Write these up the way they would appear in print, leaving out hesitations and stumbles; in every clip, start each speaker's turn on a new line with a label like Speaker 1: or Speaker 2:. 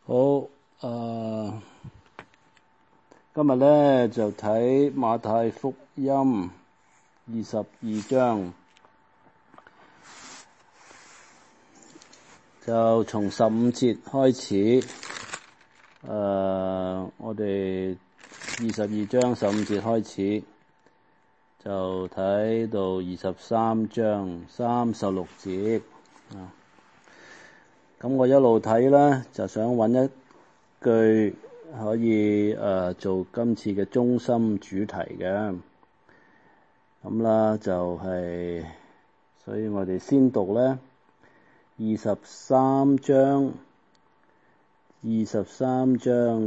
Speaker 1: 好，今日咧就睇馬太福音22章，就從15節開始。我哋22章15節開始，就睇到23章36節。咁我一路睇咧，就想揾一句可以做今次嘅中心主題嘅。咁啦，就係，所以我哋先讀咧23章24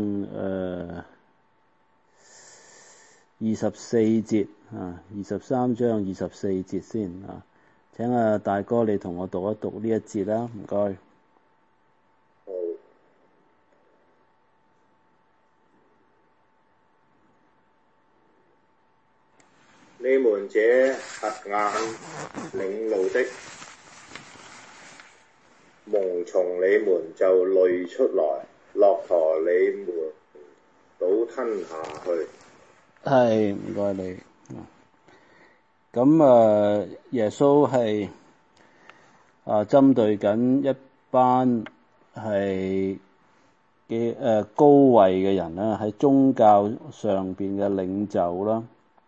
Speaker 1: 節23章24節先啊。請大哥你同我讀一讀呢一節啦，唔該。
Speaker 2: 你們這瞎眼領路的，虻從你們就濾出來，駱駝你們倒吞下去。
Speaker 1: 係，唔該你。咁耶穌係針對緊一班係高位嘅人啦，喺宗教上邊嘅領袖啦。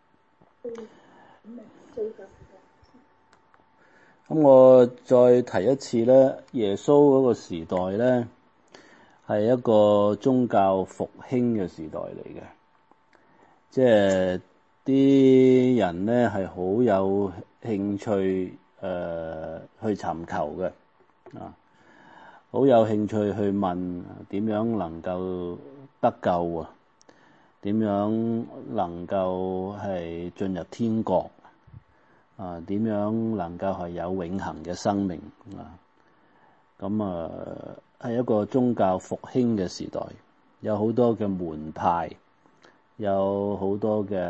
Speaker 1: 咁我再提一次咧，耶穌嗰個時代咧係一個宗教復興嘅時代嚟嘅，即係啲人咧係好有興趣去尋求嘅，好有興趣去問點樣能夠得救啊？點樣能夠係進入天國啊？點樣能夠係有永恆嘅生命啊？咁係一個宗教復興嘅時代，有好多嘅門派，有好多嘅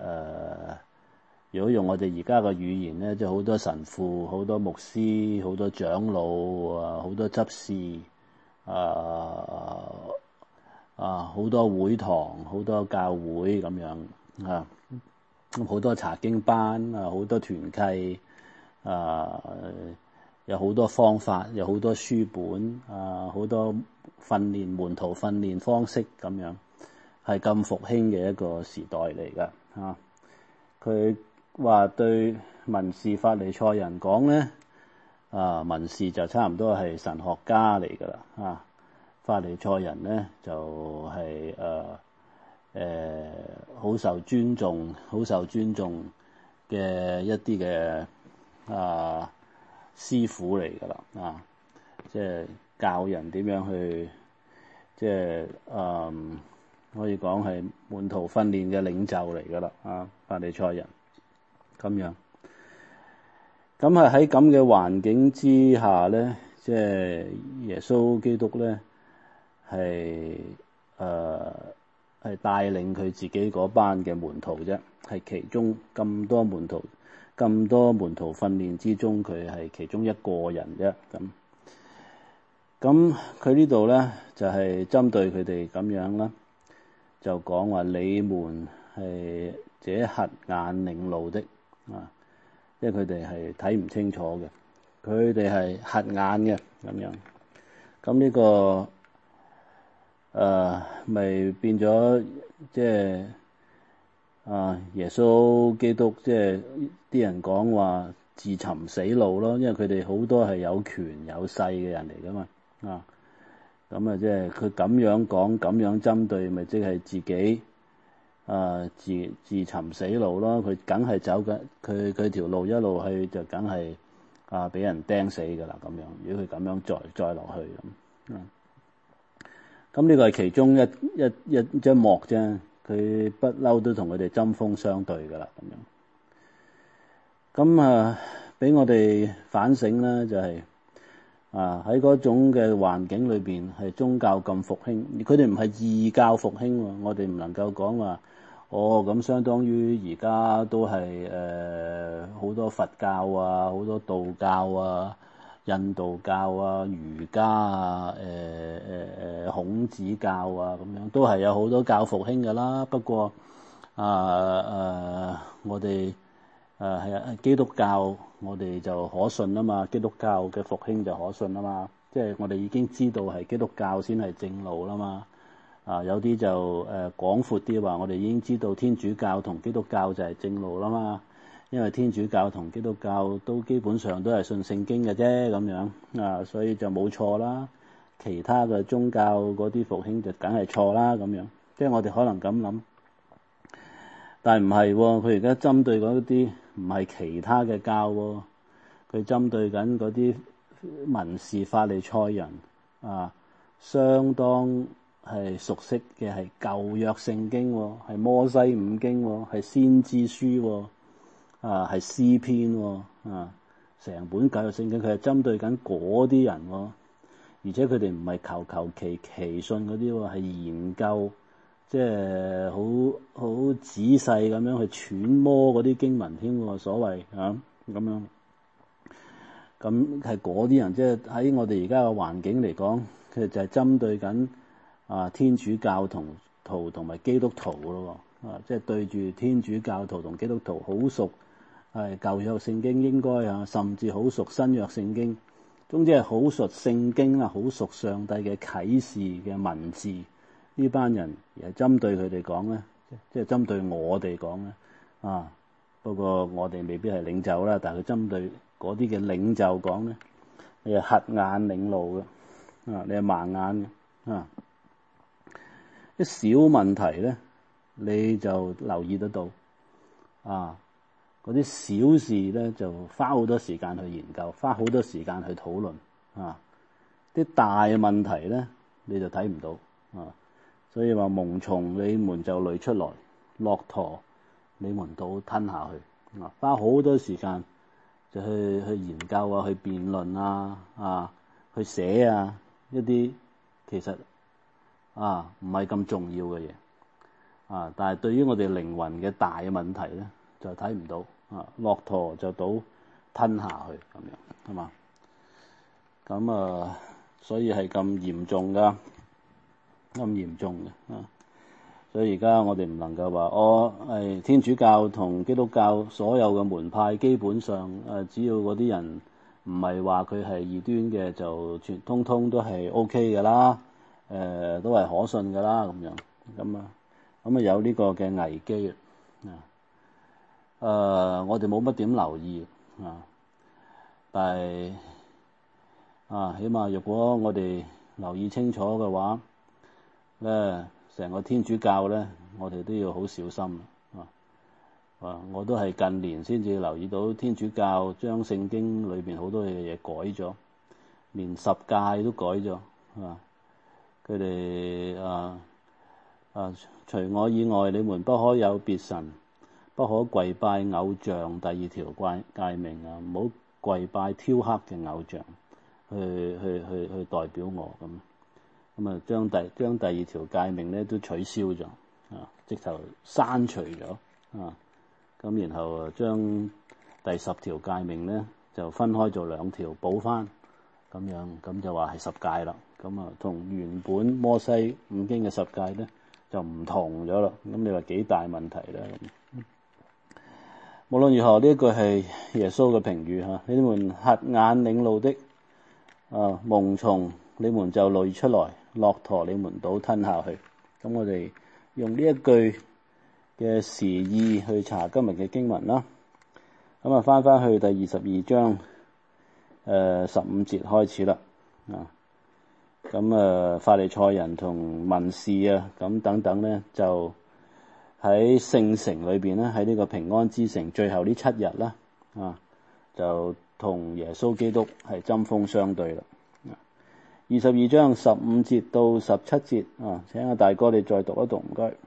Speaker 1: 如果用我哋而家嘅語言咧，就好多神父、好多牧師、好多長老好多執事好多會堂、好多教會咁樣啊，好多查經班好多團契有好多方法，有好多書本好多門徒訓練方式咁樣，係咁復興嘅一個時代嚟噶。佢話對文士法利賽人講咧，文士就差唔多係神學家嚟噶啦。法利賽人咧就係好受尊重嘅一啲嘅師傅嚟噶啦，即係教人點樣去，即係可以講係門徒訓練嘅領袖嚟噶啦，法利賽人咁樣。咁係喺咁嘅環境之下咧，即係耶穌基督咧係帶領佢自己嗰班嘅門徒啫，係其中咁多門徒訓練之中，佢係其中一個人啫。咁佢呢度咧就係針對佢哋咁樣啦，就講話你們係這瞎眼領路的因為佢哋係睇唔清楚嘅，佢哋係瞎眼嘅咁樣。咁呢個咪變咗即係耶穌基督，即係啲人講話自尋死路咯，因為佢哋好多係有權有勢嘅人嚟噶嘛。咁即係佢咁樣講，咁樣針對，咪即係自己自尋死路咯。佢梗係走緊，佢條路一路去就梗係俾人釘死噶啦咁樣。如果佢咁樣再落去咁呢個係其中一幕啫。佢不嬲都同佢哋針鋒相對噶啦咁樣。咁俾我哋反省啦，就係喺嗰種嘅環境裏邊，係宗教咁復興，佢哋唔係異教復興喎。我哋唔能夠講話咁相當於而家都係好多佛教好多道教印度教啊、儒家啊、孔子教啊咁樣，都係有好多教復興㗎啦。不過我哋係基督教，我哋就可信啊嘛。基督教嘅復興就可信啊嘛。即係我哋已經知道係基督教先係正路啦嘛。有啲就廣闊啲話，我哋已經知道天主教同基督教就係正路啦嘛。因為天主教同基督教都基本上都係信聖經嘅啫咁樣所以就冇錯啦。其他嘅宗教嗰啲復興就梗係錯啦咁樣。即係我哋可能咁諗，但係唔係喎？佢而家針對嗰啲唔係其他嘅教喎，佢針對緊嗰啲文士法利賽人相當係熟悉嘅係舊約聖經喎，係摩西五經喎，係先知書喎，係詩篇喎，成本舊約聖經佢係針對緊嗰啲人喎，而且佢哋唔係求其信嗰啲喎，係研究即係好仔細咁樣去揣摩嗰啲經文添喎，所謂咁樣。咁係嗰啲人，即係喺我哋而家嘅環境嚟講，佢就係針對緊天主教徒同埋基督徒咯，即係對住天主教徒同基督徒好熟，係舊約聖經應該甚至好熟新約聖經，總之係好熟聖經啦，好熟上帝嘅啟示嘅文字。呢班人而係針對佢哋講咧，即係針對我哋講咧不過我哋未必係領袖啦，但係佢針對嗰啲嘅領袖講咧，你係瞎眼領路嘅，你係盲眼嘅，啲小問題咧你就留意得到，嗰啲小事咧就花好多時間去研究，花好多時間去討論，啲大問題咧你就睇唔到，所以話蒙蟲你們就累出來，駱駝你們倒吞下去，花好多時間就去研究去辯論去寫一啲其實唔係咁重要嘅嘢，但係對於我哋靈魂嘅大問題咧就睇唔到，駱駝就倒吞下去咁樣，係嘛？咁所以係咁嚴重噶，咁嚴重嘅所以而家我哋唔能夠話天主教同基督教所有嘅門派基本上只要嗰啲人唔係話佢係異端嘅，就通通都係 OK 㗎啦，都係可信㗎啦咁樣，咁有呢個嘅危機我哋冇乜點留意但係起碼如果我哋留意清楚嘅話咧，成個天主教咧，我哋都要好小心我都係近年先至留意到天主教將聖經裏邊好多嘢改咗，連十誡都改咗，佢哋除我以外，你們不可有別神，不可跪拜偶像。第二條誡命唔好跪拜雕刻嘅偶像，去代表我咁將第二條誡命咧都取消咗，直頭刪除咗，咁然後將第10條誡命咧就分開做2條補翻，咁樣咁就話係10誡啦，咁同原本摩西五經嘅10誡咧就唔同咗啦，咁你話幾大問題咧？無論如何，呢一句係耶穌嘅評語你們瞎眼領路的，蒙蟲你們就累出來，駱駝你們倒吞下去。咁我哋用呢一句嘅時意去查今日嘅經文啦。咁翻去第22章15節開始啦。咁法利賽人同文士咁等等咧，就喺聖城裏邊咧，喺呢個平安之城最後呢7日啦，就同耶穌基督係針鋒相對啦。22章15節到17節請阿大哥你再讀一讀，唔該。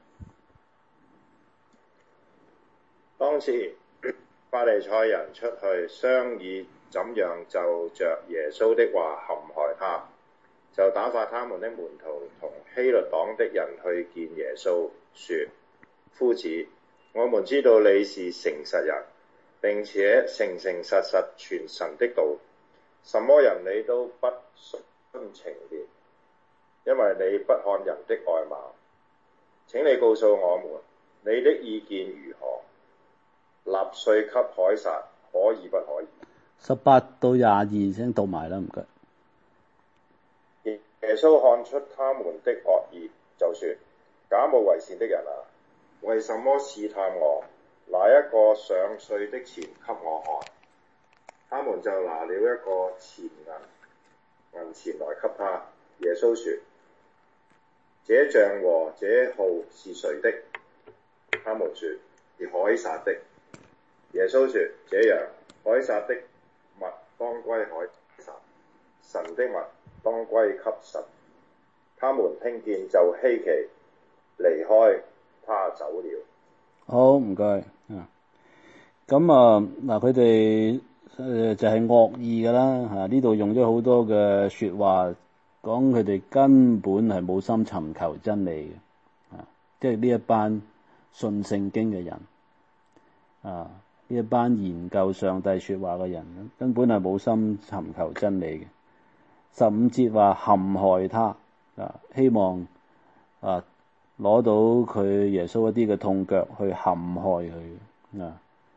Speaker 2: 當時法利賽人出去商議怎樣就着耶穌的話陷害他，就打發他們的門徒同希律黨的人去見耶穌，說：夫子，我們知道你是誠實人，並且誠誠實實傳神的道， 什麼人你都不徇情面，因為你不看人的外貌。請你告訴我們，你的意見如何？納稅給凱撒可以不可以
Speaker 1: ？18到22先讀埋啦，唔該。
Speaker 2: 耶穌看出他們的惡意，就說：假冒為善的人啊，為什麼試探我？拿一個上稅的錢給我看。他們就拿了一個銀錢來給他。耶穌說：這像和這號是誰的？他們說：是凱撒的。耶穌說：這樣，凱撒的物當歸凱撒，神的物當歸給神。他們聽見就稀奇，離開他走了。
Speaker 1: 好，唔該。咁嗱，佢哋就係惡意噶啦嚇。呢度用咗好多嘅説話，講佢哋根本係冇心尋求真理嘅，即係呢一班信聖經嘅人呢一班研究上帝説話嘅人，根本係冇心尋求真理嘅。15節話陷害他希望攞到佢耶穌一啲嘅痛腳去陷害佢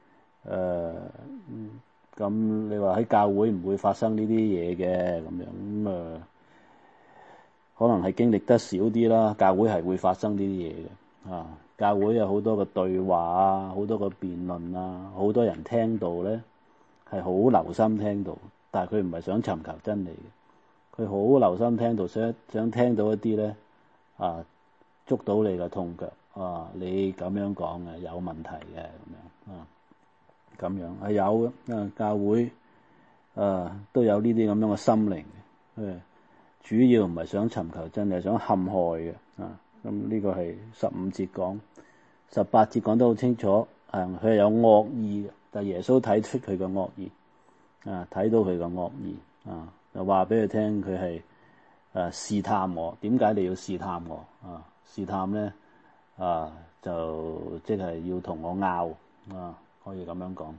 Speaker 1: 咁你話喺教會唔會發生呢啲嘢嘅咁樣可能係經歷得少啲啦。教會係會發生呢啲嘢嘅教會有好多個對話好多個辯論好多人聽到咧係好留心聽到，但係佢唔係想尋求真理嘅，佢好留心聽到，想聽到一啲咧捉到你嘅痛腳你咁樣講嘅有問題嘅咁樣係有嘅教會都有呢啲咁樣嘅心靈嘅主要唔係想尋求真理，係想陷害嘅咁呢個係15節講，18節講得好清楚佢係有惡意嘅，但耶穌睇出佢嘅惡意睇到佢嘅惡意就話俾佢聽佢係試探我。點解你要試探我試探咧就即係要同我拗可以咁樣講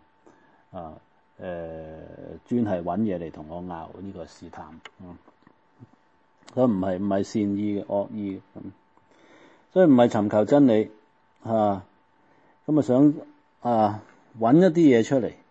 Speaker 1: 專係揾嘢嚟同我拗，呢個試探所以唔係善意嘅，惡意嘅所以唔係尋求真理咁想揾一啲嘢出嚟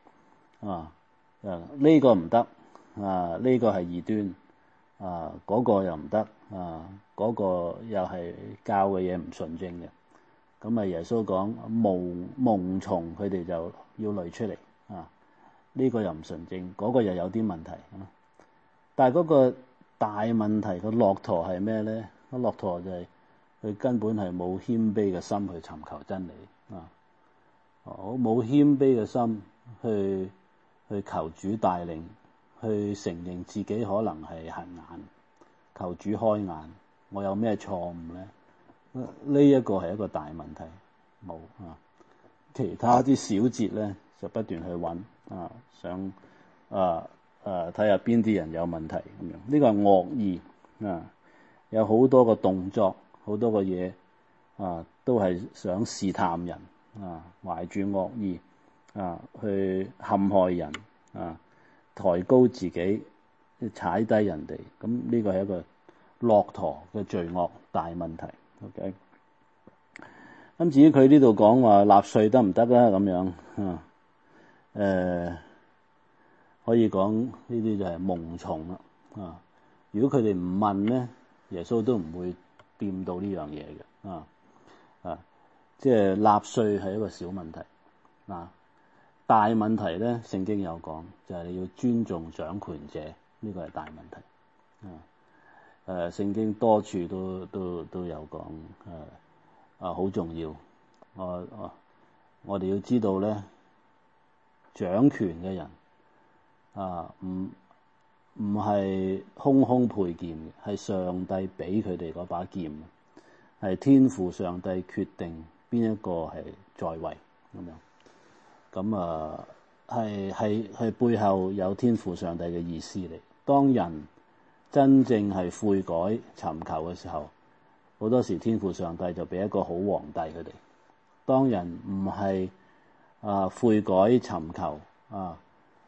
Speaker 1: 呢個唔得呢個係異端嗰個又唔得嗰個又係教嘅嘢唔純正嘅。咁耶穌講蒙從佢哋就要類出嚟呢個又唔純正，嗰個又有啲問題但係嗰個大問題個駱駝係咩咧？個駱駝就係佢根本係冇謙卑嘅心去尋求真理冇謙卑嘅心去求主帶領，去承認自己可能係瞎眼，求主開眼。我有咩錯誤咧？呢一個係一個大問題，冇其他啲小節咧就不斷去揾想睇下邊啲人有問題咁樣。呢個係惡意有好多個動作，好多個嘢都係想試探人懷住惡意去陷害人抬高自己，踩低人哋。咁呢個係一個駱駝嘅罪惡大問題。OK， 咁至於佢呢度講話納稅得唔得啦？咁樣可以講呢啲就係蒙從啦如果佢哋唔問咧，耶穌都唔會掂到呢樣嘢嘅即係納稅係一個小問題大問題咧，聖經有講就係你要尊重掌權者，呢個係大問題聖經多處都有講好重要我哋要知道咧，掌權嘅人唔係空空配劍嘅，係上帝俾佢哋嗰把劍，係天父上帝決定邊一個係在位咁係背後有天父上帝嘅意思嚟。當人真正係悔改尋求嘅時候，好多時天父上帝就俾一個好皇帝佢哋。當人唔係悔改尋求好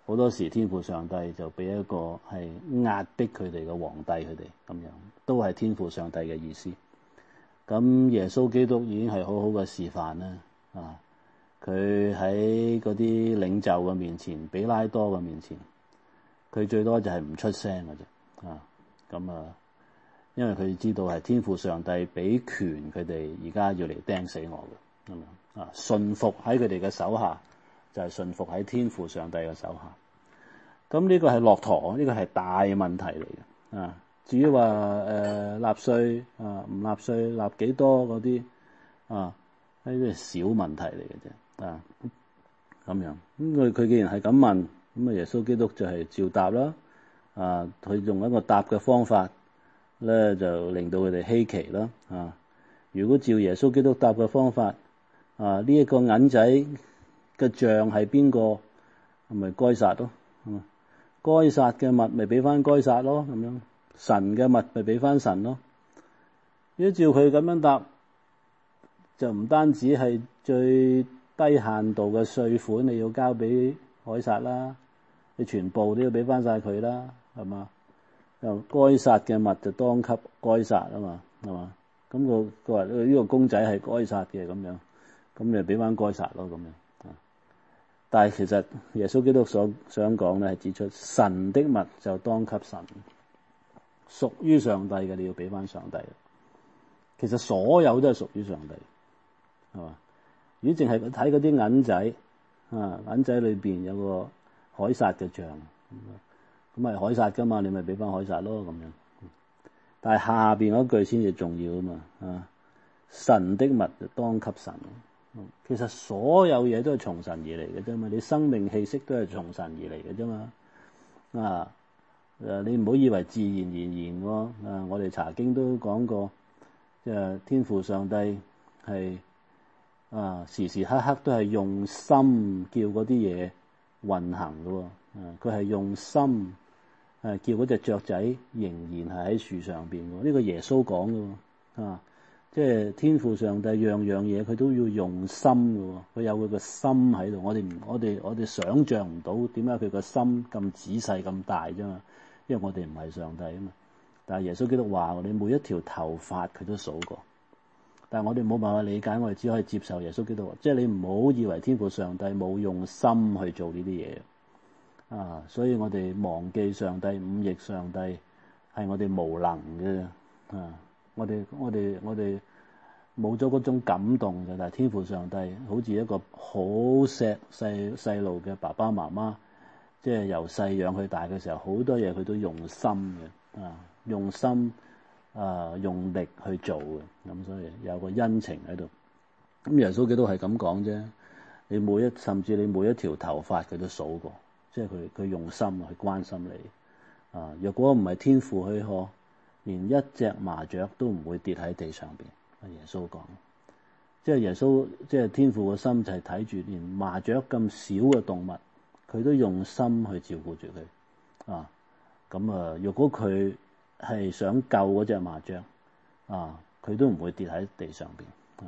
Speaker 1: 好多時天父上帝就俾一個係壓迫佢哋嘅皇帝，佢哋咁樣都係天父上帝嘅意思。咁耶穌基督已經係好好嘅示範啦。佢喺嗰啲領袖嘅面前，比拉多嘅面前，佢最多就係唔出聲嘅啫。因為佢知道係天父上帝俾權佢哋，而家要嚟釘死我嘅咁樣。順服喺佢哋嘅手下，就係順服喺天父上帝嘅手下。咁呢個係駱駝，呢個係大問題嚟嘅。至於話納稅唔納稅，納幾多嗰啲呢啲係小問題嚟嘅啫。咁樣咁佢既然係咁問，咁耶穌基督就係照答啦。佢用一個答嘅方法咧，就令到佢哋稀奇啦。如果照耶穌基督答嘅方法，呢一個銀仔嘅像係邊個？咪該撒咯。該撒嘅物咪俾翻該撒咯。咁樣神嘅物咪俾翻神咯。如果照佢咁樣答，就唔單止係最低限度嘅稅款你要交俾該撒啦，你全部都要俾翻晒佢啦，係嘛？又該撒嘅物就當給該撒啊嘛，係嘛？咁佢話呢個公仔係該撒嘅咁樣，咁你俾翻該撒咯咁樣。但係其實耶穌基督所想講咧，係指出神的物就當給神，屬於上帝嘅你要俾翻上帝。其實所有都係屬於上帝，係嘛？如果淨係睇嗰啲銀仔，銀仔裏邊有個凱撒嘅像，咁係凱撒噶嘛，你咪俾翻凱撒咯咁樣。但係下邊嗰句先至重要啊嘛，神的物就當給神。其實所有嘢都係從神而嚟嘅啫嘛，你生命氣息都係從神而嚟嘅啫嘛。你唔好以為自然而然喎。我哋查經都講過，即係天父上帝係時時刻刻都係用心叫嗰啲嘢運行嘅喎。佢係用心叫嗰隻雀仔仍然係喺樹上邊嘅。呢個耶穌講嘅喎。即係天父上帝樣樣嘢佢都要用心嘅喎，佢有佢個心喺度。我哋想像唔到點解佢個心咁仔細咁大啫嘛，因為我哋唔係上帝啊嘛。但係耶穌基督話：你每一條頭髮佢都數過。但係我哋冇辦法理解，我哋只可以接受耶穌基督。即係你唔好以為天父上帝冇用心去做呢啲嘢所以我哋忘記上帝，忤逆上帝係我哋無能嘅我哋冇咗嗰種感動嘅，但係天父上帝好似一個好錫細路嘅爸爸媽媽，即係由細養佢大嘅時候，好多嘢佢都用心嘅，用心用力去做嘅，咁所以有個恩情喺度。咁耶穌基督係咁講啫，甚至你每一條頭髮佢都數過，即係佢用心去關心你。若果唔係天父許可，連一隻麻雀都唔會跌喺地上邊。耶穌講，即係耶穌，即係天父個心就係睇住連麻雀咁少嘅動物，佢都用心去照顧住佢。若果佢係想救嗰隻麻雀，佢都唔會跌喺地上邊。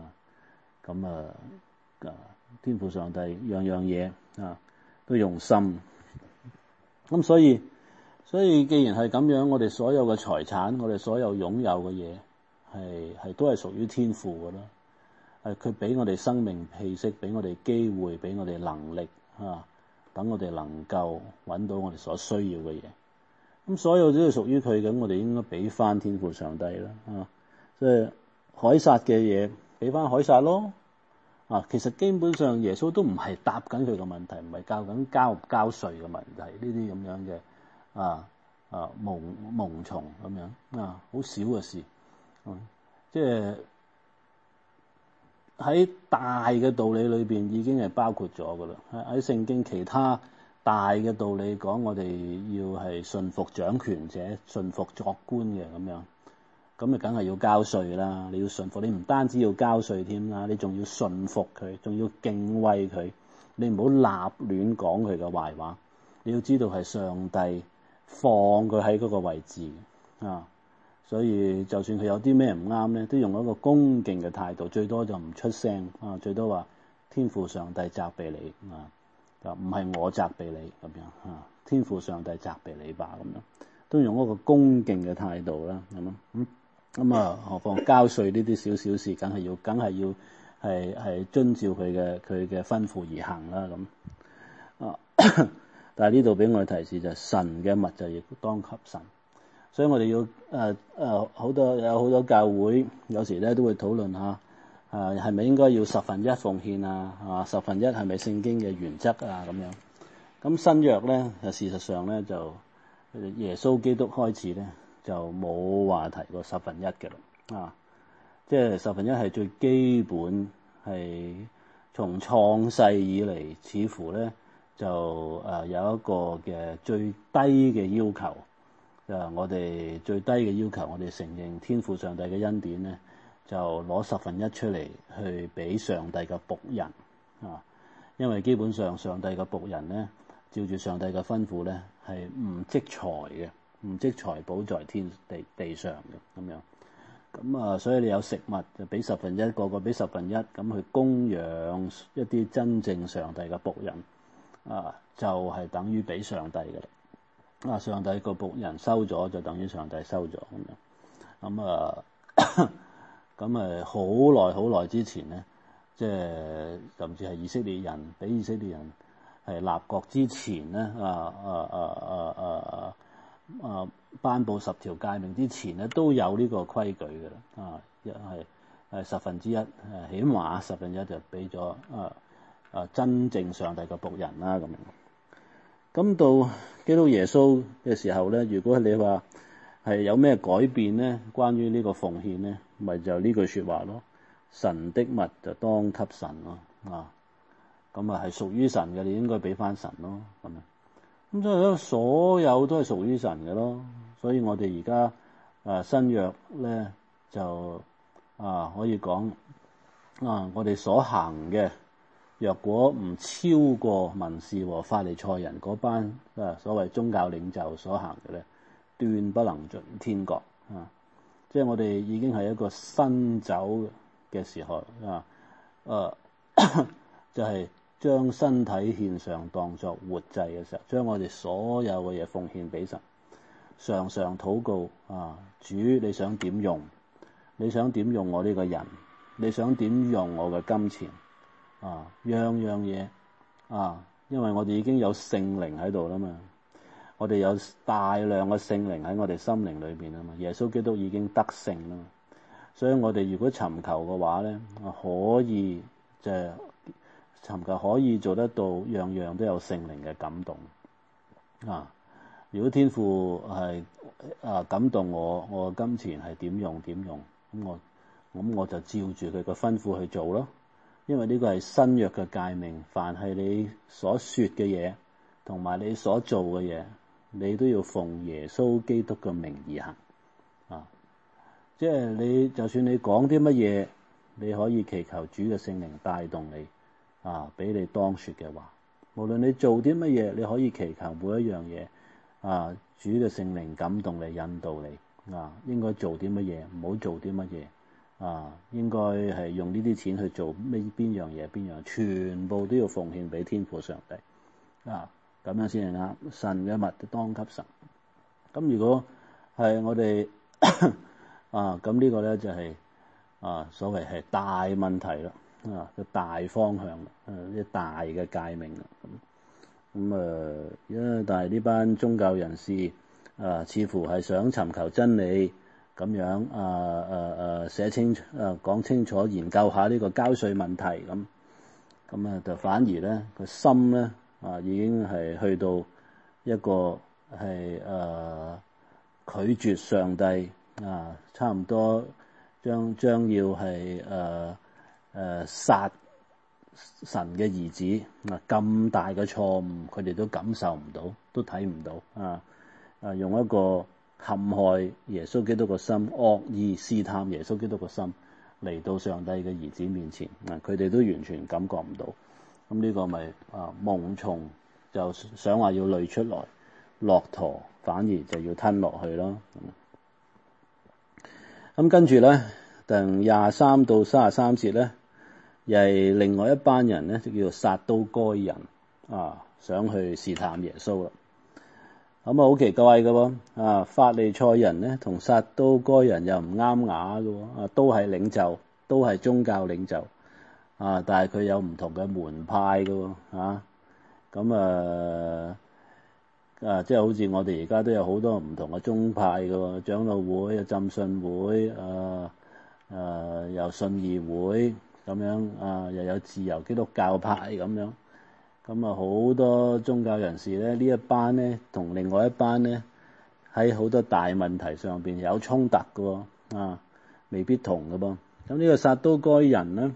Speaker 1: 天父上帝樣樣嘢都用心。咁所以既然係咁樣，我哋所有嘅財產，我哋所有擁有嘅嘢，係都係屬於天父嘅啦。佢俾我哋生命氣息，俾我哋機會，俾我哋能力等我哋能夠揾到我哋所需要嘅嘢。咁所有都係屬於佢嘅，我哋應該俾翻天父上帝啦。即係凱撒嘅嘢，俾翻凱撒咯。其實基本上耶穌都唔係答緊佢嘅問題，唔係教緊交唔交稅嘅問題，呢啲咁樣嘅蒙蟲咁樣好少嘅事。即係喺大嘅道理裏邊已經係包括咗噶啦。喺聖經其他大嘅道理講，我哋要係順服掌權者、順服作官嘅咁樣，咁你梗係要交稅啦。你要順服，你唔單止要交稅添啦，你仲要順服佢，仲要敬畏佢。你唔好立亂講佢嘅壞話。你要知道係上帝放佢喺嗰個位置所以就算佢有啲咩唔啱咧，都用一個恭敬嘅態度，最多就唔出聲最多話天父上帝責備你就唔係我責備你咁樣啊，天父上帝責備你吧咁樣，都用一個恭敬嘅態度啦，係嘛？咁啊，何況交稅呢啲小小事，梗係要係遵照佢嘅吩咐而行啦咁啊。但係呢度俾我哋提示就係神嘅物就亦當給神，所以我哋要好多教會有時咧都會討論下係咪應該要1/10奉獻啊，1/10係咪聖經嘅原則啊咁樣。咁新約咧事實上咧就耶穌基督開始咧就冇話提過1/10嘅啦，即係1/10係最基本，係從創世以嚟似乎咧就有一個嘅最低嘅要求，我哋最低嘅要求，我哋承認天父上帝嘅恩典咧，就攞1/10出嚟去俾上帝嘅僕人啊，因為基本上上帝嘅僕人咧，照住上帝嘅吩咐咧，係唔積財嘅，唔積財寶在地上嘅咁樣。咁所以你有食物就俾1/10，個個俾1/10，咁去供養一啲真正上帝嘅僕人就係等於俾上帝嘅啦。上帝個僕人收咗就等於上帝收咗咁樣。咁好耐之前咧，即係甚至係以色列人俾以色列人係立國之前咧，頒布10條誡命之前咧，都有呢個規矩嘅啦。係1/10，起碼1/10就俾咗真正上帝嘅僕人啦咁樣。咁到基督耶穌嘅時候咧，如果你話係有咩改變咧，關於呢個奉獻咧，咪就呢句說話咯。神的物就當給神咯，咁係屬於神嘅，你應該俾翻神咯咁樣。咁所以咧，所有都係屬於神嘅咯。所以我哋而家新約咧就可以講我哋所行嘅，若果唔超過文士和法利賽人嗰班所謂宗教領袖所行嘅咧，斷不能進天國即係我哋已經係一個新酒嘅時候就係將身體獻上當作活祭嘅時候，將我哋所有嘅嘢奉獻俾神，常常禱告主你想點用？你想點用我呢個人？你想點用我嘅金錢？樣樣嘢因為我哋已經有聖靈喺度啦嘛，我哋有大量嘅聖靈喺我哋心靈裏邊啊嘛，耶穌基督已經得勝啦，所以我哋如果尋求嘅話咧，可以就係尋求可以做得到，樣樣都有聖靈嘅感動如果天父係感動我嘅金錢係點用，咁我就照住佢個吩咐去做咯。因為呢個係新約嘅誡命，凡係你所說嘅嘢同埋你所做嘅嘢，你都要奉耶穌基督嘅名而行即係你就算你講啲乜嘢，你可以祈求主嘅聖靈帶動你俾你當說嘅話。無論你做啲乜嘢，你可以祈求每一樣嘢主嘅聖靈感動你，引導你應該做啲乜嘢，唔好做啲乜嘢應該係用呢啲錢去做邊樣嘢，全部都要奉獻俾天父上帝咁樣先係啱。神嘅物當給神。咁如果係我哋咁呢個咧就係所謂係大問題啦個大方向啲大嘅誡命啦但係呢班宗教人士似乎係想尋求真理。咁樣寫清楚講清楚，研究下呢個交稅問題咁就反而咧個心咧已經係去到一個係拒絕上帝差唔多將要係殺神嘅兒子咁大嘅錯誤，佢哋都感受唔到，都睇唔到用一個陷害耶穌基督個心，惡意試探耶穌基督個心嚟到上帝嘅兒子面前佢哋都完全感覺唔到。咁呢個咪蒙蟲就想話要濾出來，駱駝反而就要吞落去咯。咁跟住咧，第23到33節咧，又係另外一班人咧，就叫做撒都該人想去試探耶穌啦。咁好奇怪嘅喎，法利賽人咧同撒都該人又唔啱牙嘅喎，都係領袖，都係宗教領袖，但係佢有唔同嘅門派嘅喎，即係好似我哋而家都有好多唔同嘅宗派嘅喎，長老會、浸信會、又信義會咁樣，又有自由基督教派咁樣。咁好多宗教人士咧，呢一班咧同另外一班咧喺好多大問題上邊有衝突嘅喎，未必同嘅噃。咁呢個撒都該人咧，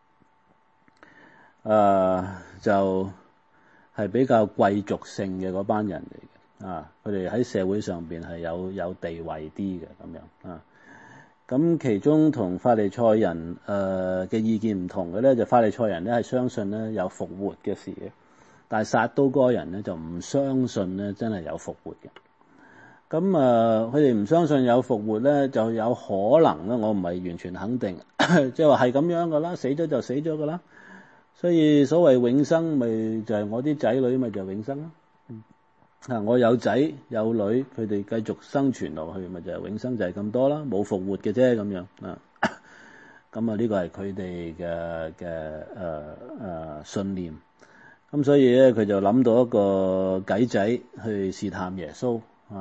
Speaker 1: 就係比較貴族性嘅嗰班人嚟嘅，佢哋喺社會上邊係有地位啲嘅咁樣。咁其中同法利賽人嘅意見唔同嘅咧，就法利賽人咧係相信咧有復活嘅事嘅，但係撒都該人咧就唔相信咧真係有復活嘅。咁佢哋唔相信有復活咧，就有可能咧，我唔係完全肯定，即係話係咁樣噶啦，死咗就死咗噶啦。所以所謂永生咪就係我啲仔女咪就永生咯。我有仔有女，佢哋繼續生存落去，咪就係永生，就係咁多啦，冇復活嘅啫咁樣啊。咁呢個係佢哋嘅信念。咁所以咧，佢就諗到一個計仔去試探耶穌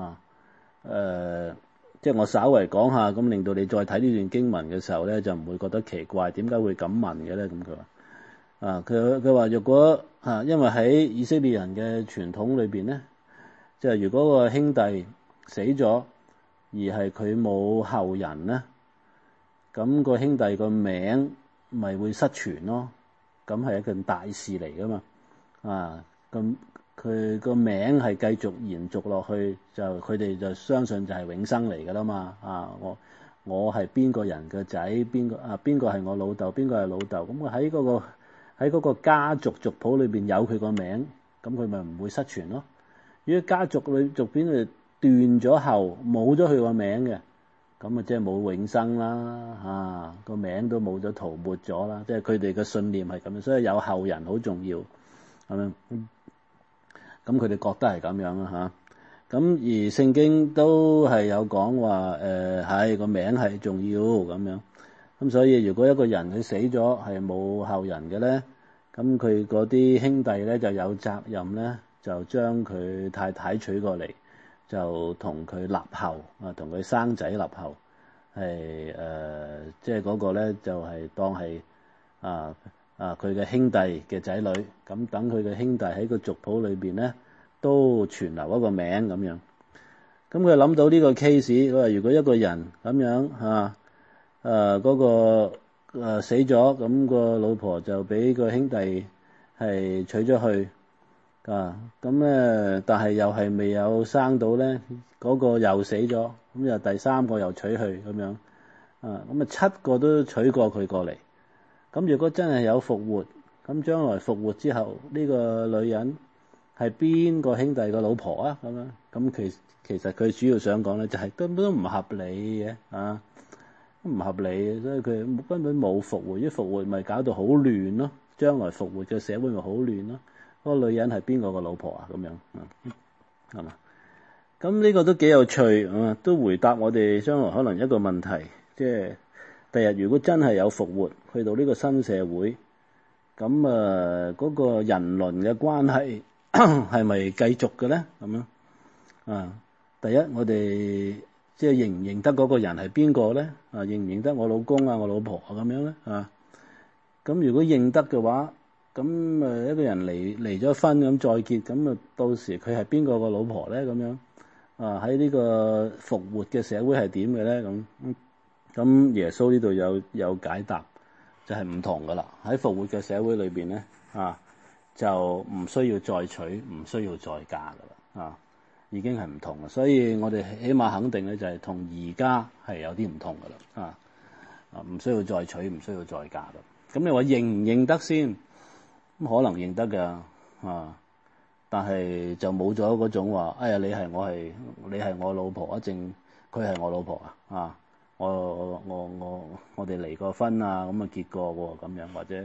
Speaker 1: 即係我稍微講下，咁令到你再睇呢段經文嘅時候咧，就唔會覺得奇怪，點解會咁問嘅咧？咁佢話佢話若果因為喺以色列人嘅傳統裏邊咧，即係如果個兄弟死咗而係佢冇後人咧，咁個兄弟個名咪會失傳咯。咁係一件大事嚟噶嘛。咁佢個名係繼續延續落去，就佢哋就相信就係永生嚟噶啦嘛。我係邊個人嘅仔，邊個係我老豆，邊個係老豆，咁我喺嗰個家族族譜裏邊有佢個名，咁佢咪唔會失傳咯。如果家族邊佢斷咗後冇咗佢個名嘅，咁即係冇永生啦。個名都冇咗，塗抹咗啦。即係佢哋嘅信念係咁樣，所以有後人好重要咁樣。咁佢哋覺得係咁樣啦。咁而聖經都係有講話係個名係重要咁樣。咁所以如果一個人佢死咗係冇後人嘅咧，咁佢嗰啲兄弟咧就有責任咧，就將佢太太娶過嚟，就同佢立後同佢生仔立後，係即係嗰個咧就係當係佢嘅兄弟嘅仔女，咁等佢嘅兄弟喺個族譜裏邊咧都存留一個名咁樣。咁佢諗到呢個 case，佢話如果一個人咁樣嗰個死咗，咁個老婆就俾個兄弟係娶咗去咁咧，但係又係未有生到咧，嗰個又死咗，咁又第三個又娶去咁樣咁7個都娶過佢過嚟。咁如果真係有復活，咁將來復活之後，呢個女人係邊個兄弟個老婆啊？咁樣咁其實佢主要想講咧，就係根本都唔合理嘅唔合理，所以佢根本冇復活。一復活咪搞到好亂咯，將來復活嘅社會咪好亂咯。嗰個女人係邊個個老婆啊？咁樣係嘛？咁呢個都幾有趣都回答我哋將來可能一個問題，即係第日如果真係有復活，去到呢個新社會，咁嗰個人倫嘅關係係咪繼續嘅咧？咁樣第一我哋即係認唔認得嗰個人係邊個咧？認唔認得我老公我老婆咁樣咧？咁如果認得嘅話，咁一個人離咗婚咁再結，咁到時佢係邊個個老婆咧？咁樣喺呢個復活嘅社會係點嘅咧？咁耶穌呢度有解答，就係唔同噶啦。喺復活嘅社會裏邊咧就唔需要再娶，唔需要再嫁噶啦已經係唔同嘅。所以我哋起碼肯定咧，就係同而家係有啲唔同噶啦唔需要再娶，唔需要再嫁啦。咁你話認唔認得先？咁可能認得㗎但係就冇咗嗰種話，哎呀你係我老婆，正佢係我老婆我哋離過婚咁結過喎咁樣，或者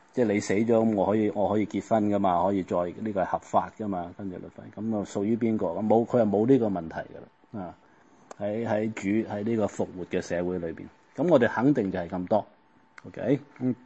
Speaker 1: 即係你死咗咁，我可以結婚噶嘛，可以再呢個係合法噶嘛，跟住律法咁啊屬於邊個？冇佢係冇呢個問題噶啦啊！喺呢個復活嘅社會裏邊，咁我哋肯定就係咁多 ，OK，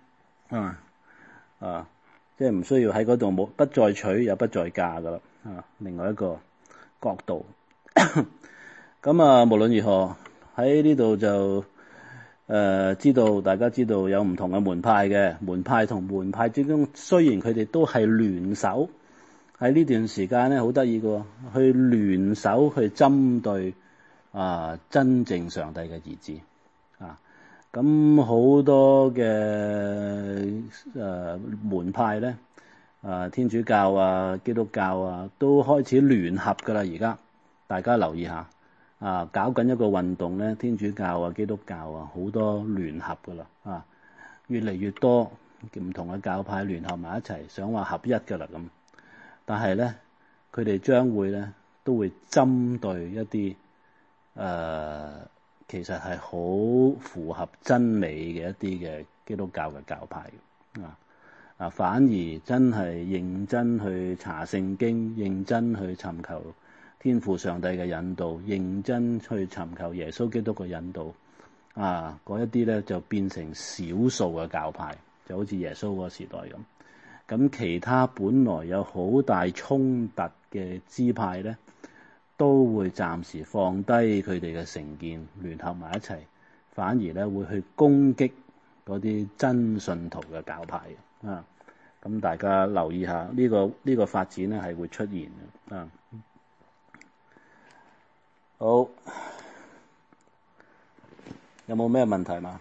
Speaker 1: 即係唔需要喺嗰度冇不再娶又不再嫁噶啦啊！另外一個角度，咁啊無論如何喺呢度就大家知道有唔同嘅門派嘅，門派同門派之中，雖然佢哋都係聯手喺呢段時間咧，好得意嘅，去聯手去針對真正上帝嘅兒子啊。咁好多嘅門派咧，天主教啊、基督教啊，都開始聯合噶啦。而家大家留意下搞緊一個運動咧，天主教啊、基督教啊，好多聯合噶啦越嚟越多唔同嘅教派聯合埋一齊，想話合一噶啦咁。但係咧，佢哋將會咧都會針對一啲其實係好符合真理嘅一啲嘅基督教嘅教派反而真係認真去查聖經，認真去尋求天父上帝嘅引導，認真去尋求耶穌基督嘅引導嗰一啲咧就變成少數嘅教派，就好似耶穌嗰個時代咁。咁其他本來有好大衝突嘅支派咧，都會暫時放低佢哋嘅成見，聯合埋一齊，反而咧會去攻擊嗰啲真信徒嘅教派咁大家留意下呢個發展咧係會出現嘅好，有冇咩問題嘛？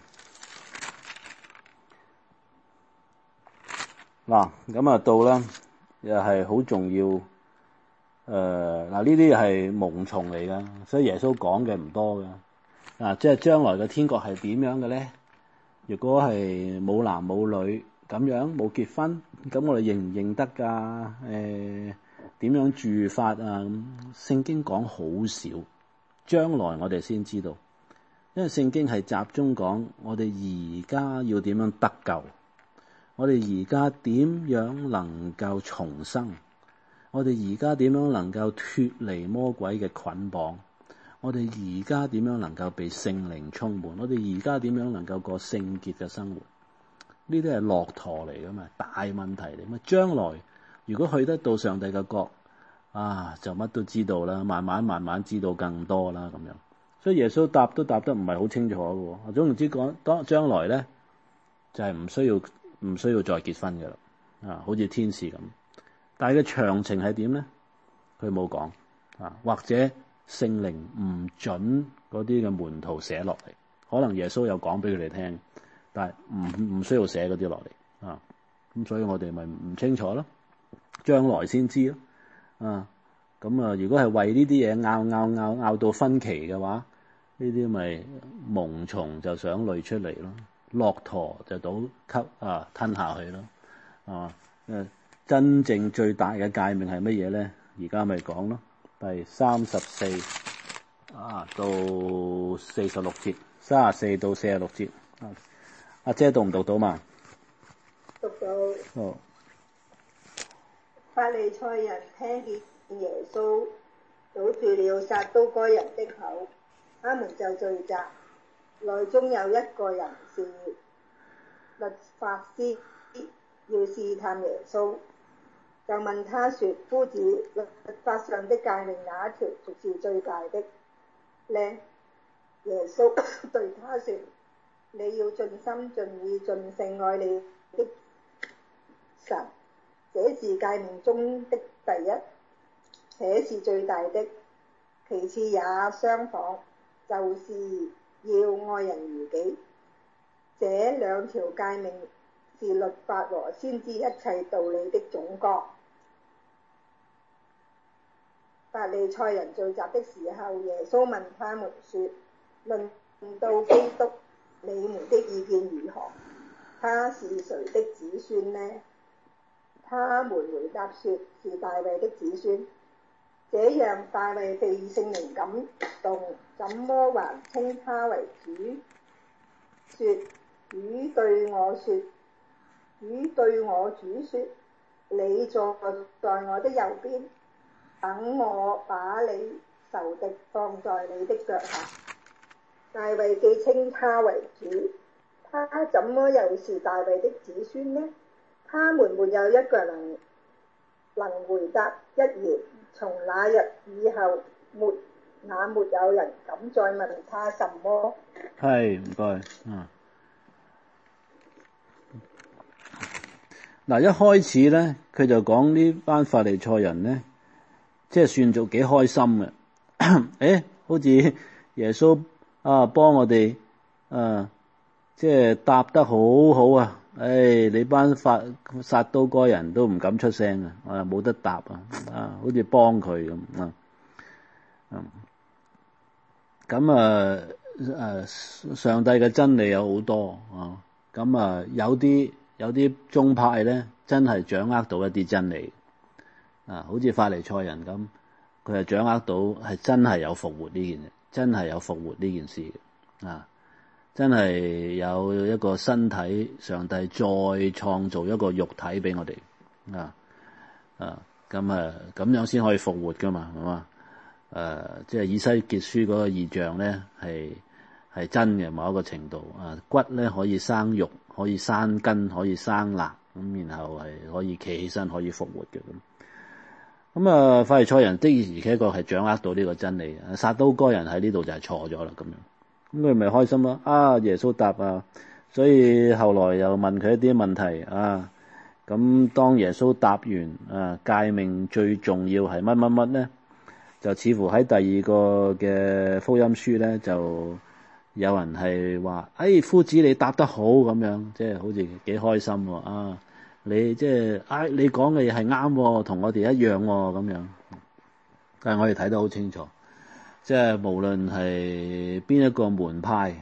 Speaker 1: 咁到啦，又係好重要。呢啲係蒙蟲嚟噶，所以耶穌講嘅唔多噶。即係將來嘅天國係點樣嘅咧？如果係冇男冇女咁樣冇結婚，咁我哋認唔認得噶？點樣住法啊？聖經講好少，將來我哋先知道，因為聖經係集中講我哋而家要點樣得救，我哋而家點樣能夠重生。我哋而家點樣能夠脫離魔鬼嘅捆綁？我哋而家點樣能夠被聖靈充滿？我哋而家點樣能夠過聖潔嘅生活？呢啲係駱駝嚟噶嘛，大問題嚟嘛。將來如果去得到上帝嘅國就乜都知道啦，慢慢知道更多啦咁樣。所以耶穌答都答得唔係好清楚嘅。總之講當將來咧就係唔需要再結婚嘅啦，好似天使咁。但係嘅詳情係點咧？佢冇講或者聖靈唔準嗰啲嘅門徒寫落嚟，可能耶穌有講俾佢哋聽，但係唔需要寫嗰啲落嚟咁所以我哋咪唔清楚咯，將來先知咯如果係為呢啲嘢拗到分歧嘅話，呢啲咪蒙蟲就想累出嚟咯，駱駝就吞下去咯真正最大嘅誡命係乜嘢咧？而家咪講咯，第34到46節，34到46節。阿姐讀唔讀到嘛？
Speaker 3: 讀到。法利賽人聽見耶穌堵住了撒都該人的口，他們就聚集，內中有一個人是律法師，要試探耶穌。就問他說：夫子，律法上的誡命哪一條屬是最大的呢？耶穌對他說：你要盡心盡意盡性愛你的神，這是誡命中的第一，且是最大的。其次也相仿，就是要愛人如己。這兩條誡命是律法和先知一切道理的總綱。法利賽人聚集的時候，耶穌問他們說：論到基督，你們的意見如何？他是誰的子孫呢？他們回答說：是大衛的子孫。這樣大衛被聖靈感動，怎麼還稱他為主？說：主對我說： 主對我主說：你坐在我的右邊，等我把你仇敵放在你的腳下。大衛既稱他為主，他怎麼又是大衛的子孫呢？他們沒有一個人能回答一言。從那日以後，沒有人敢再問他什麼。
Speaker 1: 係，唔該。嗱，一開始咧，佢就講呢班法利賽人咧，即係算做幾開心嘅。好似耶穌幫我哋即係答得好好啊！你班撒都該人都唔敢出聲啊，冇得答好似幫佢咁上帝嘅真理有好多有啲宗派咧，真係掌握到一啲真理好似法利賽人咁，佢係掌握到係真係有復活呢件事，真係有復活呢件事真係有一個身體，上帝再創造一個肉體俾我哋咁樣先可以復活噶嘛，係嘛？即係以西結書嗰個異象咧，係真嘅，某一個程度骨咧可以生肉，可以生根，可以生蠟，咁然後係可以企起身，可以復活嘅咁法利賽人的而且確係掌握到呢個真理，撒都該人喺呢度就係錯咗啦咁樣。咁佢咪開心咯？耶穌答所以後來又問佢一啲問題咁當耶穌答完誡命最重要係乜乜乜咧，就似乎喺第二個嘅福音書咧，就有人係話夫子你答得好咁樣，即係好似幾開心你即係你講嘅嘢係啱，同我哋一樣咁樣。但係我哋睇得好清楚。即係無論係邊一個門派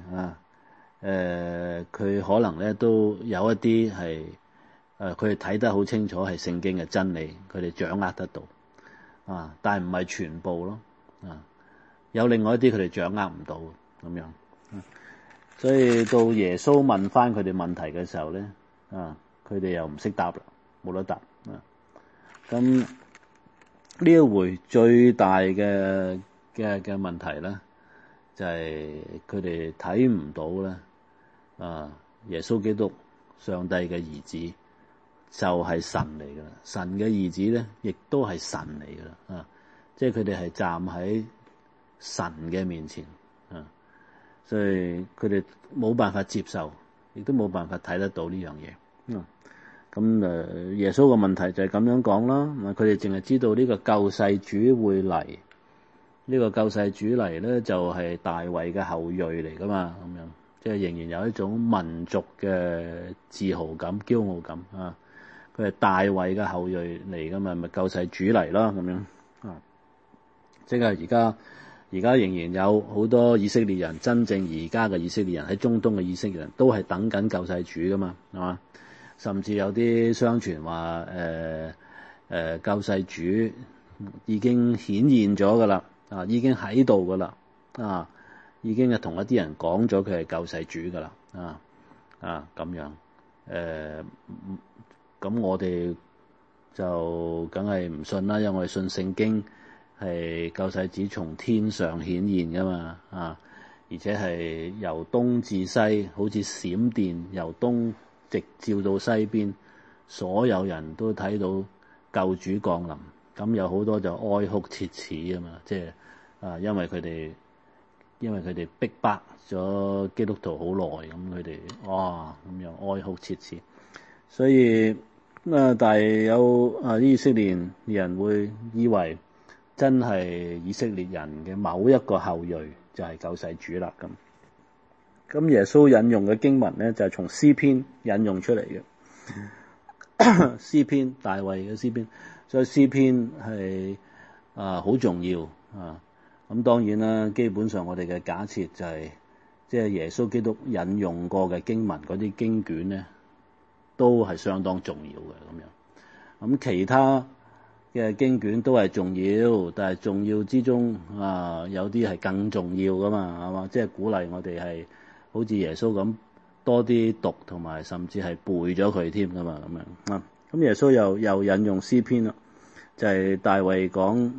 Speaker 1: 佢可能咧都有一啲係佢哋睇得好清楚係聖經嘅真理，佢哋掌握得到但係唔係全部咯有另外一啲佢哋掌握唔到咁樣所以到耶穌問翻佢哋問題嘅時候咧佢哋又唔識答啦，冇得答咁呢一回最大嘅問題咧，就係佢哋睇唔到咧耶穌基督上帝嘅兒子就係神嚟噶啦，神嘅兒子咧亦都係神嚟噶啦即係佢哋係站喺神嘅面前所以佢哋冇辦法接受，亦都冇辦法睇得到呢樣嘢咁耶穌嘅問題就係咁樣講啦，佢哋淨係知道呢個救世主會嚟。呢個救世主嚟咧，就係大衛嘅後裔嚟噶嘛，咁樣即係仍然有一種民族嘅自豪感、驕傲感佢係大衛嘅後裔嚟噶嘛，咪救世主嚟啦咁樣即係而家仍然有好多以色列人，真正而家嘅以色列人喺中東嘅以色列人都係等緊救世主噶嘛，係嘛？甚至有啲相傳話救世主已經顯現咗噶啦。已經喺度噶啦，已經係同一啲人講咗佢係救世主噶啦，咁樣，咁我哋就梗係唔信啦，因為我哋信聖經係救世主從天上顯現噶嘛，而且係由東至西，好似閃電由東直照到西邊，所有人都睇到救主降臨。咁有好多就哀哭切齒啊嘛，即係因為佢哋逼迫咗基督徒好耐，咁佢哋哇咁樣哀哭切齒，所以但係有啲以色列人會以為真係以色列人嘅某一個後裔就係救世主啦咁耶穌引用嘅經文咧就係從詩篇引用出嚟嘅詩篇，大衛嘅詩篇。所以詩篇係好重要咁當然啦，基本上我哋嘅假設就係即係耶穌基督引用過嘅經文嗰啲經卷咧，都係相當重要嘅咁樣。咁其他嘅經卷都係重要，但係重要之中有啲係更重要噶嘛，係嘛？即係鼓勵我哋係好似耶穌咁多啲讀，同埋甚至係背咗佢添噶嘛，咁樣啊。咁耶穌又引用詩篇啦，就係大衛講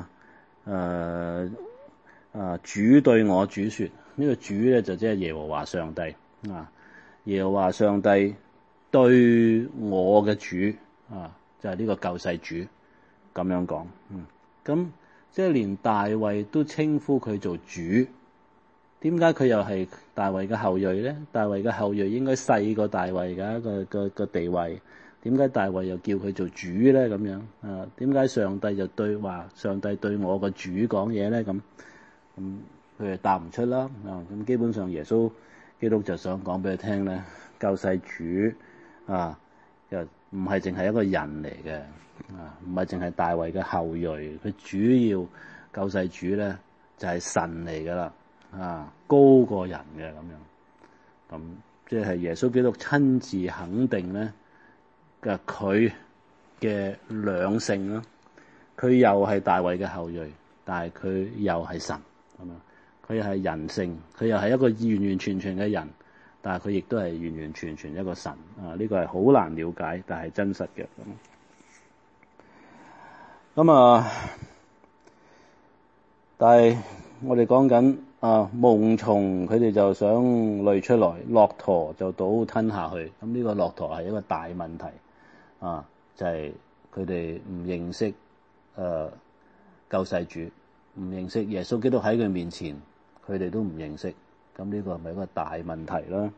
Speaker 1: 主對我主說，呢個主咧就即係耶和華上帝啊。耶和華上帝對我嘅主就係呢個救世主咁樣講。咁即係連大衛都稱呼佢做主，點解佢又係大衛嘅後裔咧？大衛嘅後裔應該細過大衛嘅個地位，點解大衛又叫佢做主咧？咁樣點解上帝就話上帝對我個主講嘢咧？咁佢就答唔出啦。咁基本上耶穌基督就想講俾佢聽咧，救世主又唔係淨係一個人嚟嘅，唔係淨係大衛嘅後裔，佢主要救世主咧就係神嚟噶啦，高過人嘅咁樣。咁即係耶穌基督親自肯定咧嘅佢嘅兩性啦，佢又係大衛嘅後裔，但係佢又係神咁樣。佢又係人性，佢又係一個完完全全嘅人，但係佢亦都係完完全全一個神。呢個係好難了解，但係真實嘅。但係我哋講緊蠓蟲，佢哋就想濾出來，駱駝就倒吞下去。咁呢個駱駝係一個大問題就係佢哋唔認識救世主，唔認識耶穌基督喺佢面前。佢哋都唔認識，咁呢個係咪一個大問題啦？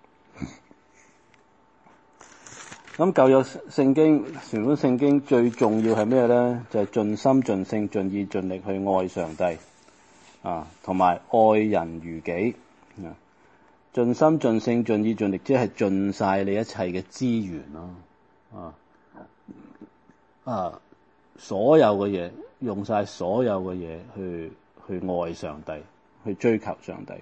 Speaker 1: 咁舊約聖經，全本聖經最重要係咩咧？就係盡心、盡性、盡意、盡力去愛上帝同埋愛人如己。盡心、盡性、盡意、盡力，即係盡晒你一切嘅資源所有嘅嘢，用晒所有嘅嘢去愛上帝。去追求上帝，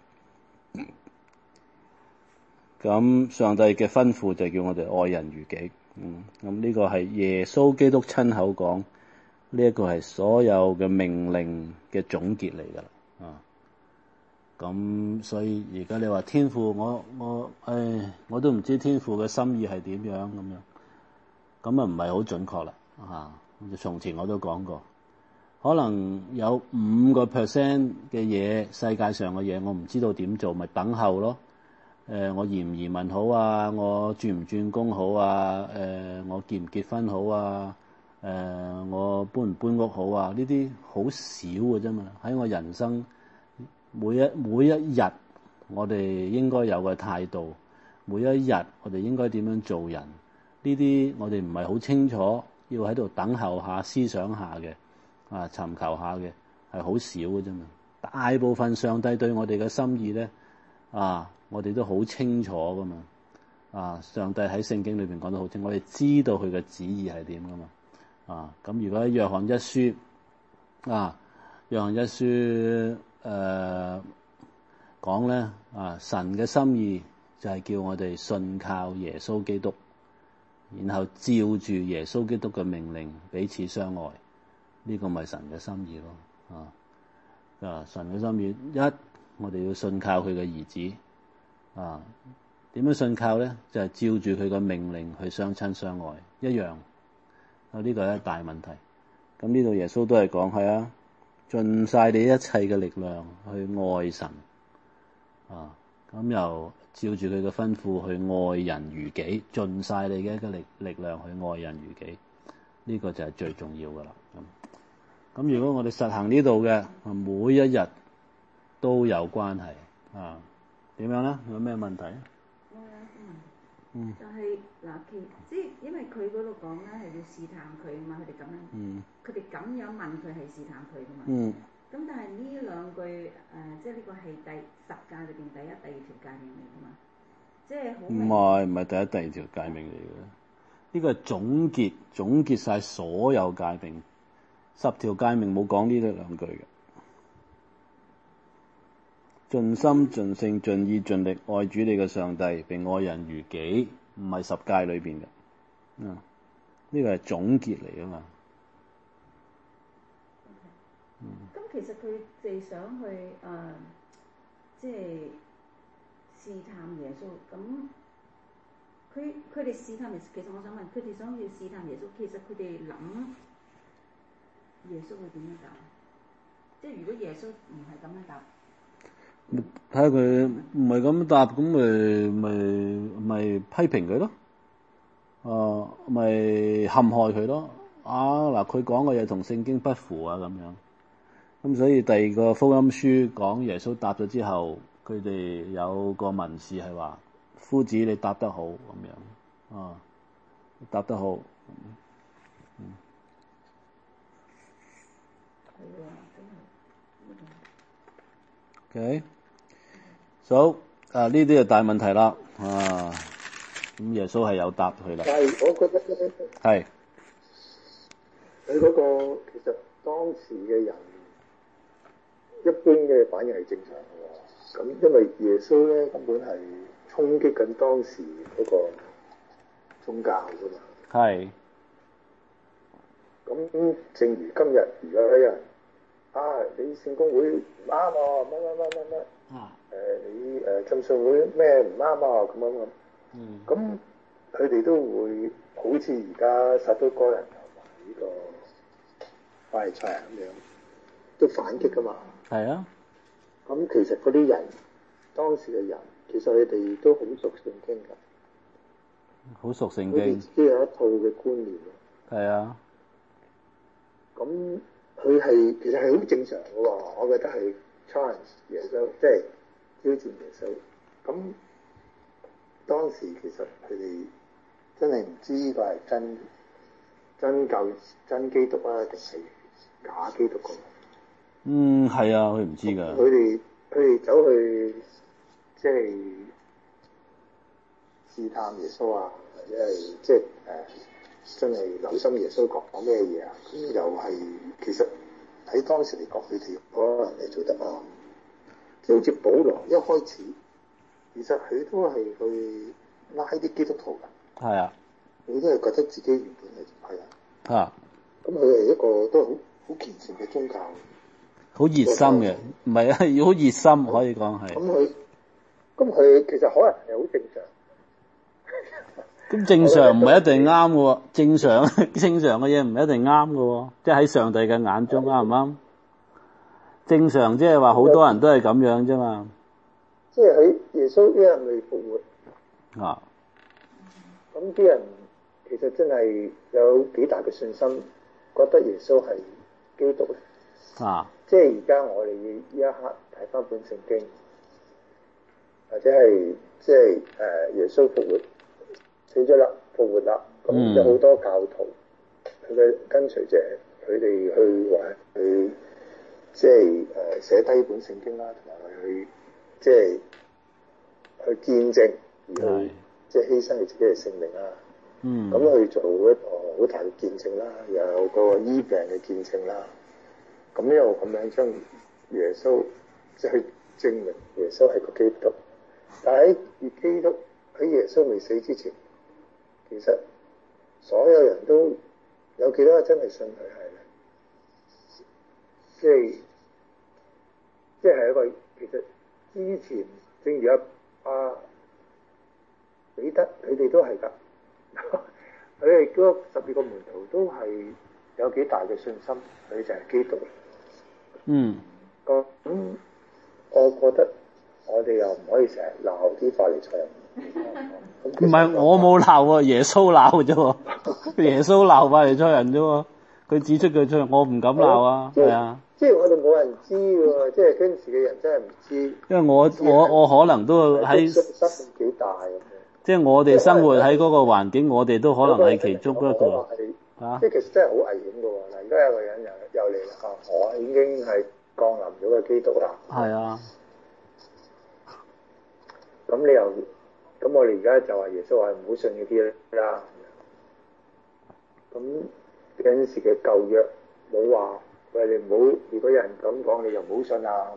Speaker 1: 咁上帝嘅吩咐就叫我哋愛人如己。咁呢個係耶穌基督親口講，呢一個係所有嘅命令嘅總結嚟噶啦。咁所以而家你話天父，我都唔知天父嘅心意係點樣咁樣，咁唔係好準確啦。從前我都講過。可能有5% 嘅嘢，世界上嘅嘢，我唔知道點做，咪等候咯。我移唔移民好啊？我轉唔轉工好啊？我結唔結婚好啊？我搬唔搬屋好啊？呢啲好少嘅啫嘛。喺我人生每一日，我哋應該有嘅態度，每一日我哋應該點樣做人？呢啲我哋唔係好清楚，要喺度等候下、思想下嘅。尋求下嘅係好少嘅啫嘛。大部分上帝對我哋嘅心意咧，我哋都好清楚噶嘛。上帝喺聖經裏邊講得好清楚，我哋知道佢嘅旨意係點噶嘛。咁如果喺約翰一書講咧，神嘅心意就係叫我哋信靠耶穌基督，然後照住耶穌基督嘅命令彼此相愛。呢個咪神嘅心意咯。神嘅心意我哋要信靠佢嘅兒子。點樣信靠咧？就係照住佢嘅命令去相親相愛一樣。呢個係一大問題。咁呢度耶穌都係講盡晒你一切嘅力量去愛神。咁又照住佢嘅吩咐去愛人如己，盡晒你嘅一個力量去愛人如己。呢個就係最重要噶啦。咁如果我哋實行呢度嘅，每一日都有關係點樣咧？有咩問題？
Speaker 4: 就係即係因為佢嗰度講咧係要試探佢啊嘛，佢哋咁樣問佢係試探佢噶嘛。咁但係呢兩句即係呢個係第10誡裏邊第一、第二條誡命嚟噶嘛，即係好
Speaker 1: 唔係第一、第二條誡命嚟嘅。呢個係總結晒所有誡命。10條誡命冇講呢兩句嘅。盡心、盡性、盡意、盡力愛主你嘅上帝，並愛人如己，唔係10誡裏邊嘅。呢個係總結嚟噶嘛。
Speaker 4: 咁其實佢哋想去即係試探耶穌，咁佢哋試探耶穌，其實我想問，佢哋想要試探耶穌，其實佢哋諗耶穌會點樣答？即係如果耶穌唔係咁樣答，
Speaker 1: 睇下佢唔係咁答，咁咪批評佢咯，咪陷害佢咯。嗱，佢講嘅嘢同聖經不符啊，咁樣。咁所以第二個福音書講耶穌答咗之後，佢哋有個文士係話：夫子你答得好咁樣，答得好。OK，好，呢啲就大問題啦，咁耶穌係有答佢啦。
Speaker 5: 但係我覺得咧，
Speaker 1: 係
Speaker 5: 佢嗰個其實當時嘅人一般嘅反應係正常嘅喎。咁因為耶穌咧根本係衝擊緊當時嗰個宗教㗎嘛。
Speaker 1: 係。
Speaker 5: 咁正如今日如果有人你聖公會唔啱喎，乜，你浸信會咩唔啱啊，咁佢哋都會好似而家撒都該人同埋呢個法利賽人咁樣，都反擊噶嘛。
Speaker 1: 係啊。
Speaker 5: 咁其實嗰啲人，當時嘅人，其實佢哋都好熟聖經㗎。
Speaker 1: 好熟聖經。
Speaker 5: 佢哋自己有一套嘅觀念。
Speaker 1: 係啊。
Speaker 5: 咁佢係其實係好正常嘅喎，我覺得係 challenge 耶穌，即係挑戰耶穌。咁當時其實佢哋真係唔知呢個係真基督啊，定係假基督㗎？
Speaker 1: 係啊，佢唔知㗎。
Speaker 5: 佢哋走去即係試探耶穌啊，或者係即係真係留心耶穌講咩嘢啊？咁又係其實喺當時嚟講，佢哋可能係做得啱。即係好似保羅一開始，其實佢都係去拉啲基督徒㗎。係啊，佢都係覺得自己原本係啊。咁佢係一個都好虔誠嘅宗教，
Speaker 1: 好熱心嘅，唔係啊，要好熱心可以講係。
Speaker 5: 咁佢其實可能係好正常。
Speaker 1: 咁正常唔係一定啱嘅喎，正常嘅嘢唔一定啱嘅喎，即係喺上帝嘅眼中啱唔啱？正常即係話好多人都係咁樣啫嘛。
Speaker 5: 即係喺耶穌一日未復活。咁啲人其實真係有幾大嘅信心，覺得耶穌係基督。即係而家我哋呢一刻睇翻本聖經，或者係即係耶穌復活。死咗啦，復活啦，咁有好多教徒，佢嘅跟隨者，佢哋去話去即係寫低本聖經啦，同埋去即係去見證，而去即係犧牲佢自己嘅性命啦。咁去做一個好大嘅見證啦，又有個醫病嘅見證啦。咁又咁樣將耶穌即係去證明耶穌係個基督，但係基督喺耶穌未死之前。其實所有人都有幾多個真係信佢係咧？即係一個其實之前正如阿彼得佢哋都係㗎，佢哋嗰12個門徒都係有幾大嘅信心，佢就係基督。咁我覺得我哋又唔可以成日鬧啲法利賽人。
Speaker 1: 唔係我冇鬧喎，耶穌鬧啫喎，耶穌鬧法利賽人啫喎，佢指出佢出嚟，我唔敢鬧啊，係啊。
Speaker 5: 即係我哋冇人知喎，即係跟住嘅人真係唔知。因為
Speaker 1: 我可能都喺
Speaker 5: 信心幾大咁樣。
Speaker 1: 即係我哋生活喺嗰個環境，我哋都可能係其中一個。
Speaker 5: 即係其實真係好危險㗎喎！嗱，而家有個人又嚟啦，我已經係降臨咗個基督啦。
Speaker 1: 係啊。
Speaker 5: 咁我哋而家就話耶穌話唔好信嗰啲啦。咁有陣時嘅舊約冇話喂，你唔好，如果有人咁講，你就唔好信啊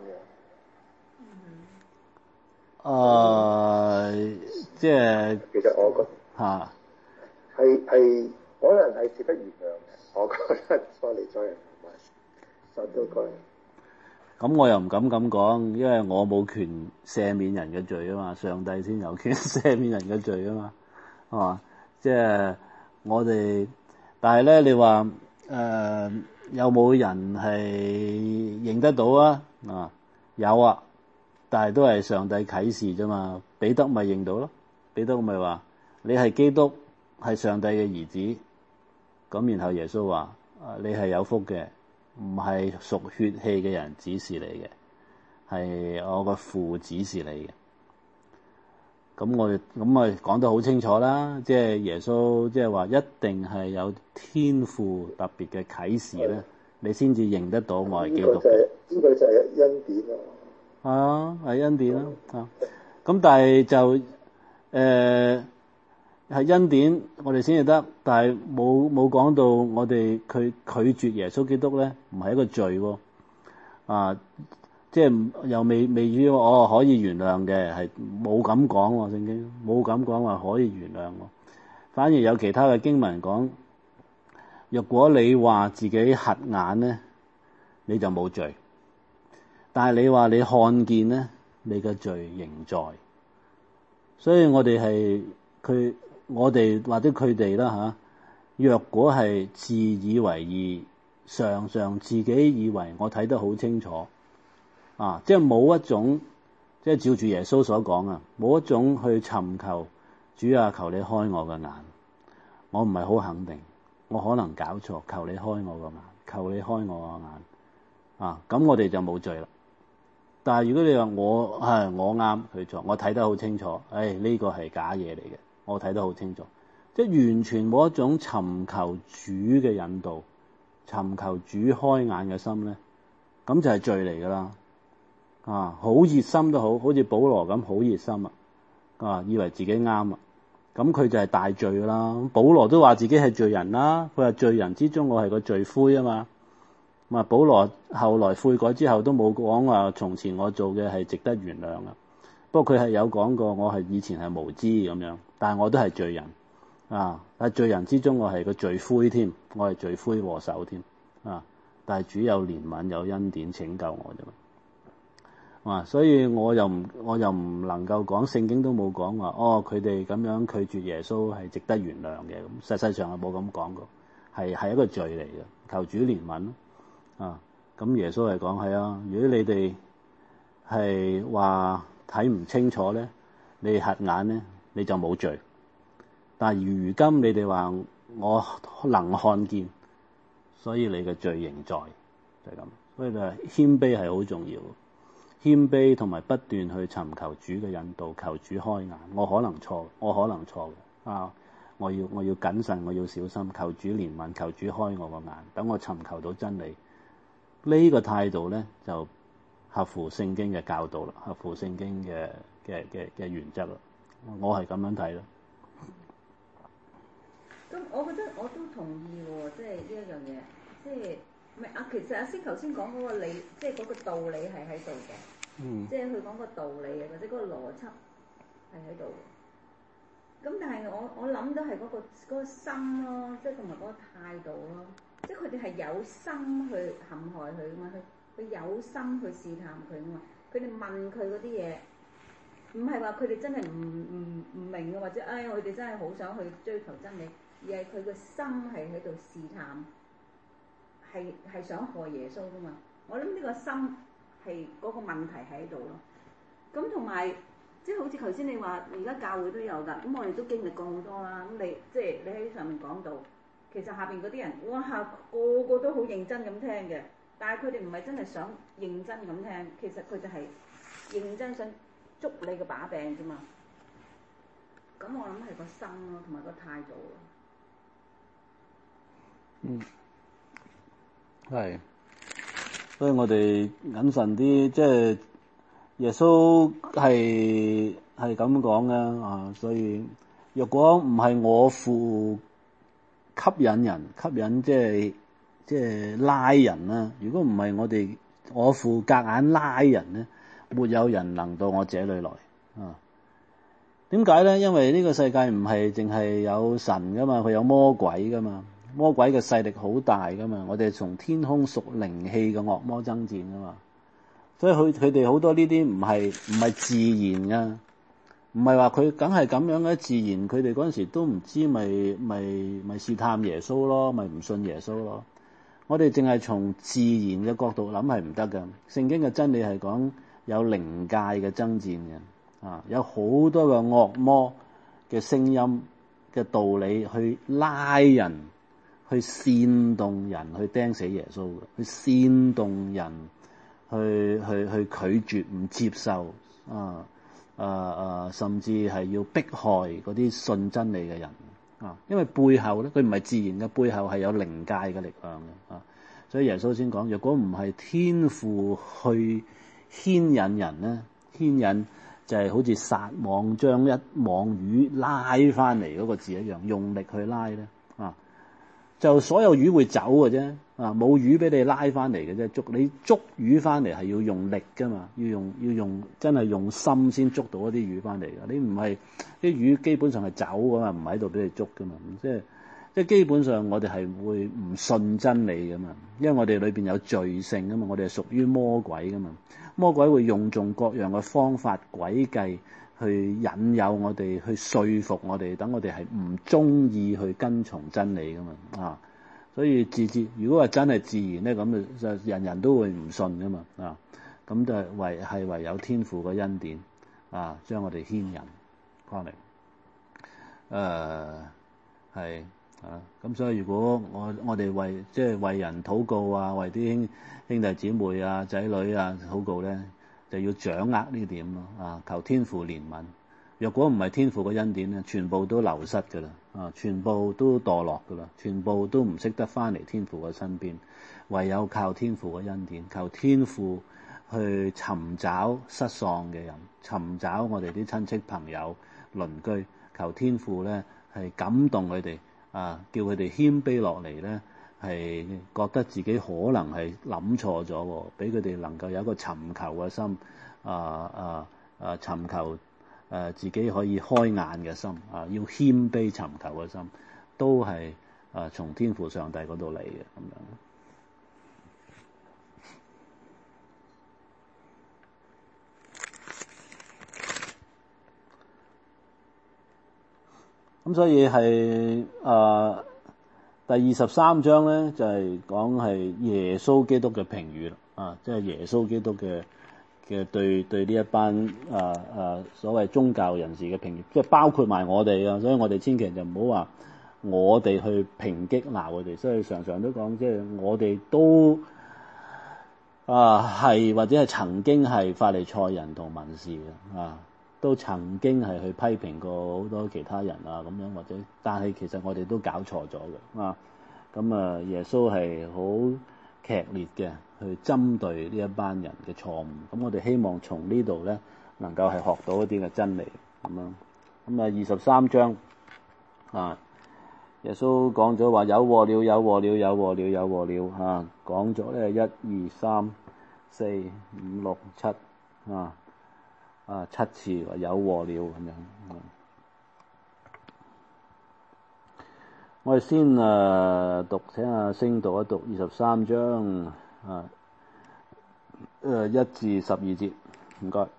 Speaker 5: 咁樣。
Speaker 1: 即係
Speaker 5: 其實我覺得係可能係值得原諒嘅。我覺得法利賽人同埋撒都該人。
Speaker 1: 咁我又唔敢咁講，因為我冇權赦免人嘅罪啊嘛，上帝先有權赦免人嘅罪啊嘛，係嘛？即係我哋，但係咧，你話有冇人係認得到啊？啊，有啊，但係都係上帝啟示啫嘛。彼得咪認到咯，彼得咪話你係基督，係上帝嘅兒子。咁然後耶穌話：你係有福嘅，唔係屬血氣嘅人指示你嘅，係我個父指示你嘅。咁我哋咁咪講得好清楚啦，即係耶穌即係話一定係有天父特別嘅啟示咧，你先至認得到我係基督。
Speaker 5: 呢個就係恩典咯。
Speaker 1: 啊，係恩典啦。啊，咁但係就係恩典，我哋先至得，但係冇講到我哋佢拒絕耶穌基督咧，唔係一個罪喎。啊，即係又未至於可以原諒嘅，係冇咁講喎，聖經冇咁講話可以原諒喎。反而有其他嘅經文講，若果你話自己瞎眼咧，你就冇罪；但係你話你看見咧，你嘅罪仍在。所以我哋或者佢哋啦嚇，若果係自以為義，常常自己以為我睇得好清楚啊，即係冇一種，即係照住耶穌所講啊，冇一種去尋求主啊，求你開我嘅眼。我唔係好肯定，我可能搞錯，求你開我個眼，求你開我個眼啊，咁我哋就冇罪啦。但係如果你話我啱佢錯，我睇得好清楚，呢個係假嘢嚟嘅，我睇得好清楚，即係完全冇一種尋求主嘅引導，尋求主開眼嘅心咧，咁就係罪嚟噶啦。啊，好熱心都好似保羅咁好熱心啊，以為自己啱啊，咁佢就係大罪啦。保羅都話自己係罪人啦，佢話罪人之中我係個罪魁啊嘛。咁保羅後來悔改之後都冇講話從前我做嘅係值得原諒啊。不過佢係有講過我係以前係無知咁樣，但係我都係罪人啊。但係罪人之中我係個罪魁添，我係罪魁禍首添啊。但係主有憐憫有恩典拯救我啫嘛。所以我又唔能夠講，聖經都冇講話佢哋咁樣拒絕耶穌係值得原諒嘅。咁實際上係冇咁講過，係一個罪嚟嘅，求主憐憫啊。咁耶穌係講係啊，如果你哋係話睇唔清楚咧，你瞎眼咧，你就冇罪。但係如今你哋話我能看見，所以你嘅罪仍在，就係咁。所以就係謙卑係好重要，謙卑同埋不斷去尋求主嘅引導，求主開眼。我可能錯嘅啊！我要謹慎，我要小心，求主憐憫，求主開我個眼，等我尋求到真理。呢個態度咧就合乎聖經嘅教導啦，合乎聖經嘅原則啦。我係咁樣睇咯。
Speaker 4: 咁我覺得我都同意喎，即係呢一樣嘢，即係唔係啊？其實阿星頭先講嗰個理，即係嗰個道理係喺度嘅，即係佢講個道理或者嗰個邏輯係喺度。咁但係我諗都係嗰個心咯，即係同埋嗰個態度咯。即係佢哋係有心去陷害佢噶嘛，佢有心去試探佢噶嘛。佢哋問佢嗰啲嘢，唔係話佢哋真係唔明嘅，或者我哋真係好想去追求真理，而係佢個心係喺度試探，係想害耶穌噶嘛。我諗呢個心係嗰個問題喺度咯。咁同埋即係好似頭先你話，而家教會都有㗎，咁我哋都經歷過好多啦。咁你喺上面講到。其實下邊嗰啲人，哇，個個都好認真咁聽嘅，但係佢哋唔係真係想認真咁聽，其實佢哋係認真想捉你個把柄啫嘛。咁我諗係個心咯，同埋個態度咯。
Speaker 1: 係，所以我哋謹慎啲，即係耶穌係咁講嘅啊。所以若果唔係我父吸引即係拉人啦。如果唔係我父夾硬拉人咧，沒有人能到我這裏來啊。點解咧？因為呢個世界唔係淨係有神噶嘛，佢有魔鬼噶嘛。魔鬼嘅勢力好大噶嘛。我哋從天空屬靈氣嘅惡魔爭戰噶嘛。 所以佢哋好多呢啲唔係自然㗎，唔係話佢梗係咁樣嘅自然，佢哋嗰陣時都唔知咪試探耶穌咯，咪唔信耶穌咯。我哋淨係從自然嘅角度諗係唔得㗎。聖經嘅真理係講有靈界嘅爭戰嘅，有好多嘅惡魔嘅聲音嘅道理去拉人，去煽動人去釘死耶穌嘅，去煽動人去拒絕唔接受甚至係要迫害嗰啲信真理嘅人因為背後咧佢唔係自然嘅，背後係有靈界嘅力量嘅所以耶穌先講，若果唔係天父去牽引人咧，牽引就係好似撒網將一網魚拉翻嚟嗰個字一樣，用力去拉咧就所有魚會走嘅啫冇魚俾你拉翻嚟嘅啫。你捉魚翻嚟係要用力噶嘛，要用真係用心先捉到一啲魚翻嚟嘅。你唔係啲魚基本上係走噶嘛，唔喺度俾你捉噶嘛。即係基本上我哋係會唔信真理噶嘛，因為我哋裏邊有罪性噶嘛，我哋係屬於魔鬼噶嘛。魔鬼會用盡各樣嘅方法詭計去引誘我哋，去說服我哋，等我哋係唔中意去跟從真理噶嘛所以如果話真係自然咧，咁就人人都會唔信噶嘛咁就唯有天父嘅恩典將我哋牽引翻嚟係咁所以如果我哋為人禱告為啲兄弟姊妹仔女禱告咧，就要掌握呢點咯求天父憐憫。若果唔係天父嘅恩典咧，全部都流失噶啦全部都墮落噶啦，全部都唔識得翻嚟天父嘅身邊。唯有靠天父嘅恩典，求天父去尋找失喪嘅人，尋找我哋啲親戚朋友鄰居，求天父咧係感動佢哋叫佢哋謙卑落嚟咧，係覺得自己可能係諗錯咗，俾佢哋能夠有一個尋求嘅心尋求自己可以開眼嘅心要謙卑尋求嘅心，都係從天父上帝嗰度嚟嘅咁樣。咁所以係第23章咧，就係講係耶穌基督嘅評語啦，即係耶穌基督嘅對呢一班所謂宗教人士嘅評語，即係包括埋我哋所以我哋千祈就唔好話我哋去抨擊鬧佢哋，所以常常都講即係我哋都係或者係曾經係法利賽人同文士嘅都曾經係去批評過好多其他人咁樣，或者但係其實我哋都搞錯咗嘅咁耶穌係好劇烈嘅去針對呢一班人嘅錯誤，咁我哋希望從呢度咧能夠係學到一啲嘅真理咁樣。咁23章耶穌講咗話有禍了，有禍了，有禍了，有禍了講咗咧1、2、3、4、5、6、77次話有禍了咁樣我哋先請阿星讀一讀23章1至12節，唔該。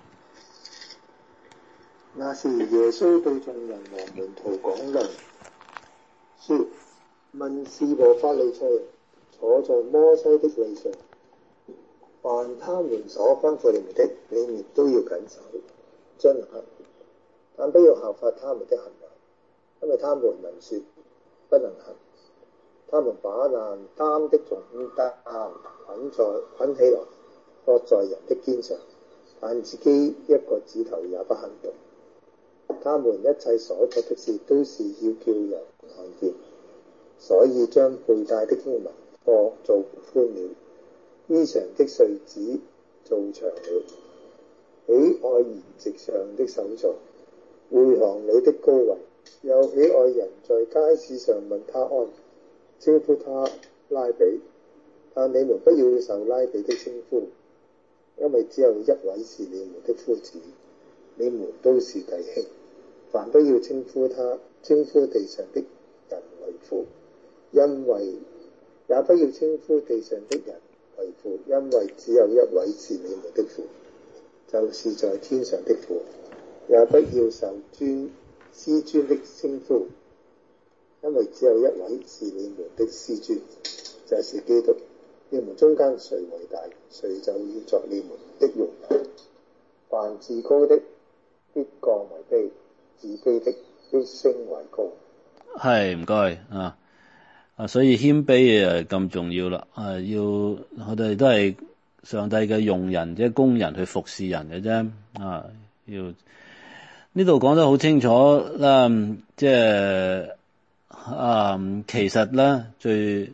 Speaker 5: 那時耶穌對眾人和門徒講論，說：文士和法利賽人坐在摩西的位上，凡他們所吩咐你們的，你們都要謹守遵行，但不要效法他們的行為，因為他們明說不能行。他們把難擔的重擔捆起來，擱在人的肩上，但自己一個指頭也不肯動。他們一切所作的事，都是要叫人看見，所以將佩戴的經文做寬了，衣裳的穗子做長了，喜愛筵席上的首座，會堂裏的高位，又喜愛人在街市上問他安，稱呼他拉比。但你們不要受拉比的稱呼，因為只有一位是你們的夫子，你們都是弟兄。凡不要稱呼地上的人為父，因為也不要稱呼地上的人為父，因為只有一位是你們的父，就是在天上的父。也不要受師尊的稱呼，因為只有一位是你們的師尊，就是基督。你們中間誰為大，誰就要作你們的用僕。凡自高的必降為卑，自卑的必升為高。
Speaker 1: 係，唔該所以謙卑咁重要啦。要我哋都係上帝嘅用人，即係工人去服侍人嘅啫。要呢度講得好清楚啦，即係其實咧最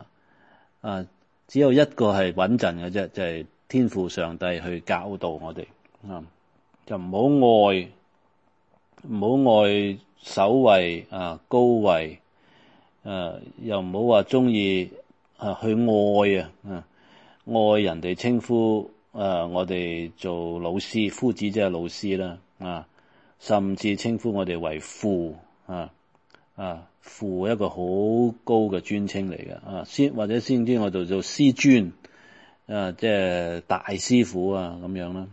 Speaker 1: 只有一個係穩陣嘅啫，就係天父上帝去教導我哋就唔好愛首位高位，又唔好話中意去愛愛人哋稱呼我哋做老師，夫子即係老師啦甚至稱呼我哋為父父一個好高嘅尊稱嚟嘅或者先知我哋做師尊即係大師傅咁樣啦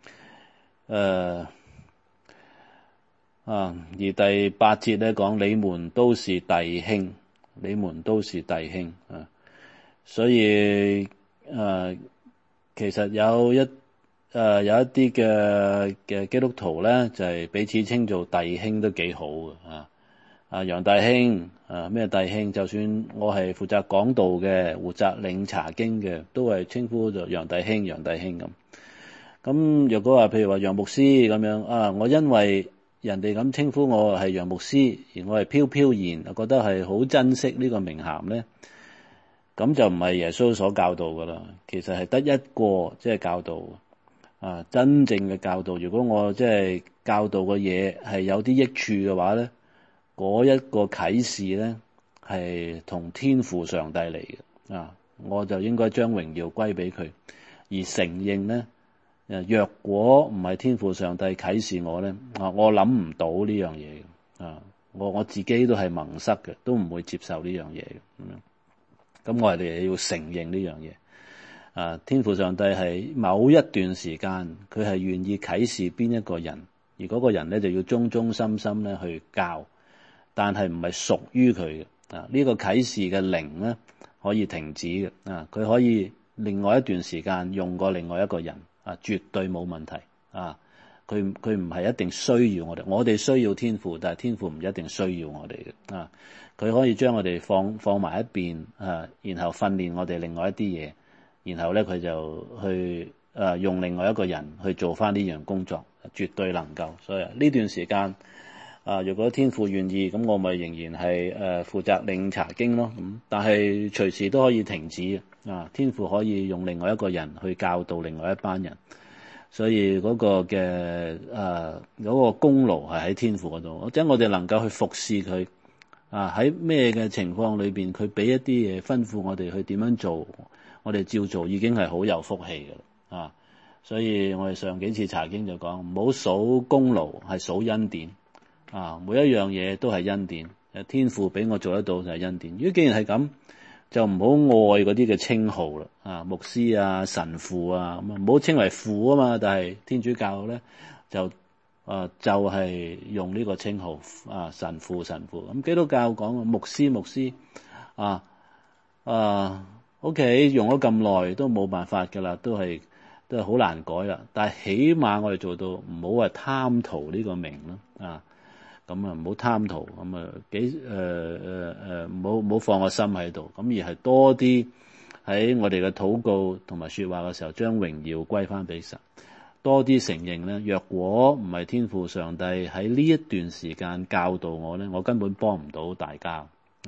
Speaker 1: 而第8節咧講你們都是弟兄，你們都是弟兄所以其實有一啲嘅基督徒咧就係彼此稱做弟兄都幾好嘅楊弟兄咩弟兄，就算我係負責講道嘅，負責領查經嘅，都係稱呼做楊弟兄咁若果話譬如話楊牧師咁樣我因為人哋咁稱呼我係楊牧師，而我係飄然覺得係好珍惜呢個名銜咧，咁就唔係耶穌所教導噶啦。其實係得一個即係教導真正嘅教導。如果我即係教導嘅嘢係有啲益處嘅話咧，嗰一個啟示咧係同天父上帝嚟嘅我就應該將榮耀歸俾佢，而承認咧若果唔係天父上帝啟示我咧我諗唔到呢樣嘢我自己都係蒙塞嘅，都唔會接受呢樣嘢嘅咁我哋要承認呢樣嘢天父上帝係某一段時間佢係願意啟示邊一個人，而嗰個人咧就要忠忠心心咧去教，但係唔係屬於佢嘅呢個啟示嘅靈咧可以停止嘅佢可以另外一段時間用過另外一個人絕對冇問題佢唔係一定需要我哋需要天父，但係天父唔一定需要我哋嘅佢可以將我哋放埋一邊然後訓練我哋另外一啲嘢，然後咧佢就去用另外一個人去做翻呢樣工作，絕對能夠。所以呢段時間如果天父願意，咁我咪仍然係負責領查經咯。但係隨時都可以停止天父可以用另外一個人去教導另外一班人，所以嗰個嘅嗰個功勞係喺天父嗰度。即係我哋能夠去服侍佢喺咩嘅情況裏邊，佢俾一啲嘢吩咐我哋去點樣做，我哋照做已經係好有福氣嘅所以我哋上幾次查經就講唔好數功勞，係數恩典每一樣嘢都係恩典，天父俾我做得到就係恩典。如果既然係咁，就唔好愛嗰啲嘅稱號啦牧師神父咁唔好稱為父嘛，但係天主教咧就係用呢個稱號神父咁基督教講牧師OK 用咗咁耐都冇辦法㗎啦，都係好難改啦。但係起碼我哋做到唔好話貪圖呢個名啦咁唔好貪圖唔好放個心喺度，咁而係多啲喺我哋嘅禱告同埋說話嘅時候，將榮耀歸翻俾神，多啲承認咧。若果唔係天父上帝喺呢一段時間教導我咧，我根本幫唔到大家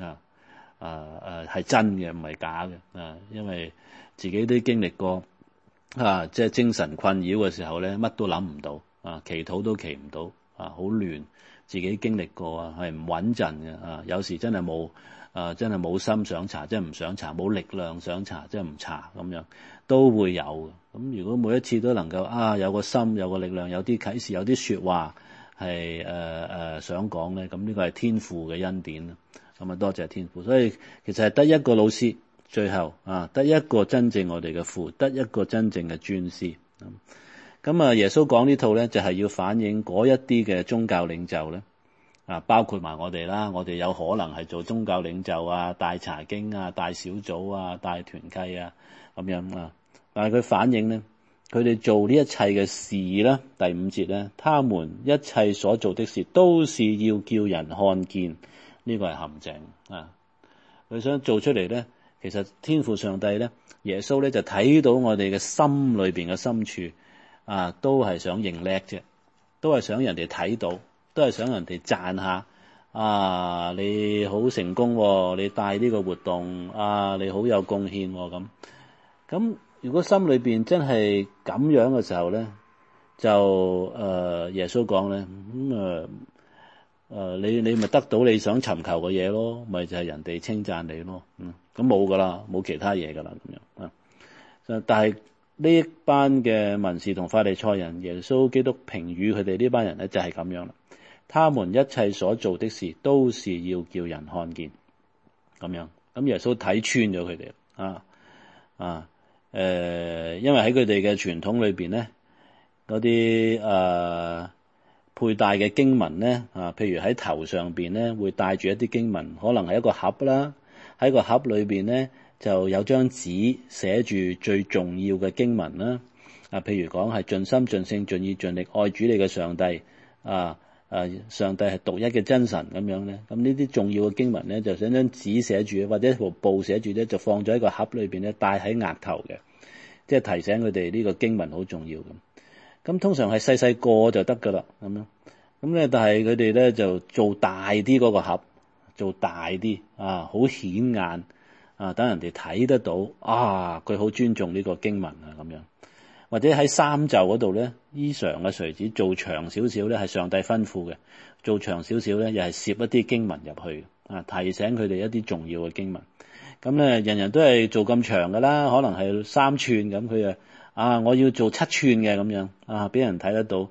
Speaker 1: 係真嘅，唔係假嘅因為自己都經歷過即係精神困擾嘅時候咧，乜都諗唔到祈禱都祈唔到好亂。自己經歷過係唔穩陣嘅有時真係冇心想查，即係唔想查，冇力量想查，即係唔查咁樣都會有嘅。咁如果每一次都能夠有個心，有個力量，有啲啟示，有啲說話係想講咧，咁呢個係天父嘅恩典啦。咁多謝天父。所以其實係得一個老師， 最後得一個真正我哋嘅父，得一個真正嘅尊師。咁耶穌講呢套咧，就係要反映嗰一啲嘅宗教領袖咧，包括埋我哋啦，我哋有可能係做宗教領袖啊，帶查經啊，帶小組啊，帶團契啊咁樣啊。但係佢反映咧，佢哋做呢一切嘅事咧，第5節咧，他們一切所做的事都是要叫人看見，呢個係陷阱啊！佢想做出嚟咧，其實天父上帝咧，耶穌咧就睇到我哋嘅心裏邊嘅深處都係想認叻啫，都係想人哋睇到，都係想人哋讚下你好成功喎，你帶呢個活動你好有貢獻喎咁。如果心裏邊真係咁樣嘅時候咧，就耶穌講咧，你咪得到你想尋求嘅嘢咯，咪就係人哋稱讚你咯，咁冇噶啦，冇其他嘢噶啦咁樣但係呢一班嘅文士同法利賽人，耶穌基督評語佢哋呢班人咧就係咁樣啦。他們一切所做的事都是要叫人看見咁樣。咁耶穌睇穿咗佢哋因為喺佢哋嘅傳統裏邊咧，嗰啲佩戴嘅經文咧譬如喺頭上邊咧會帶住一啲經文，可能係一個盒啦，喺個盒裏邊咧就有張紙寫住最重要嘅經文啦。譬如講係盡心盡性盡意盡力愛主你嘅上帝上帝係獨一嘅真神咁樣咧，咁呢啲重要嘅經文咧，就想張紙寫住，或者部布寫住咧，就放咗喺個盒裏邊咧，戴喺額頭嘅，即係提醒佢哋呢個經文好重要咁。咁通常係細細個就得噶啦，咁樣咁咧，但係佢哋咧就做大啲嗰個盒，做大啲好顯眼等人哋睇得到佢好尊重呢個經文咁樣。或者喺衫袖嗰度咧，衣裳嘅垂子做長少少咧，係上帝吩咐嘅；做長少少咧，又係攝一啲經文入去提醒佢哋一啲重要嘅經文。咁咧，人人都係做咁長噶啦，可能係3寸咁，佢我要做7寸嘅咁樣俾人睇得到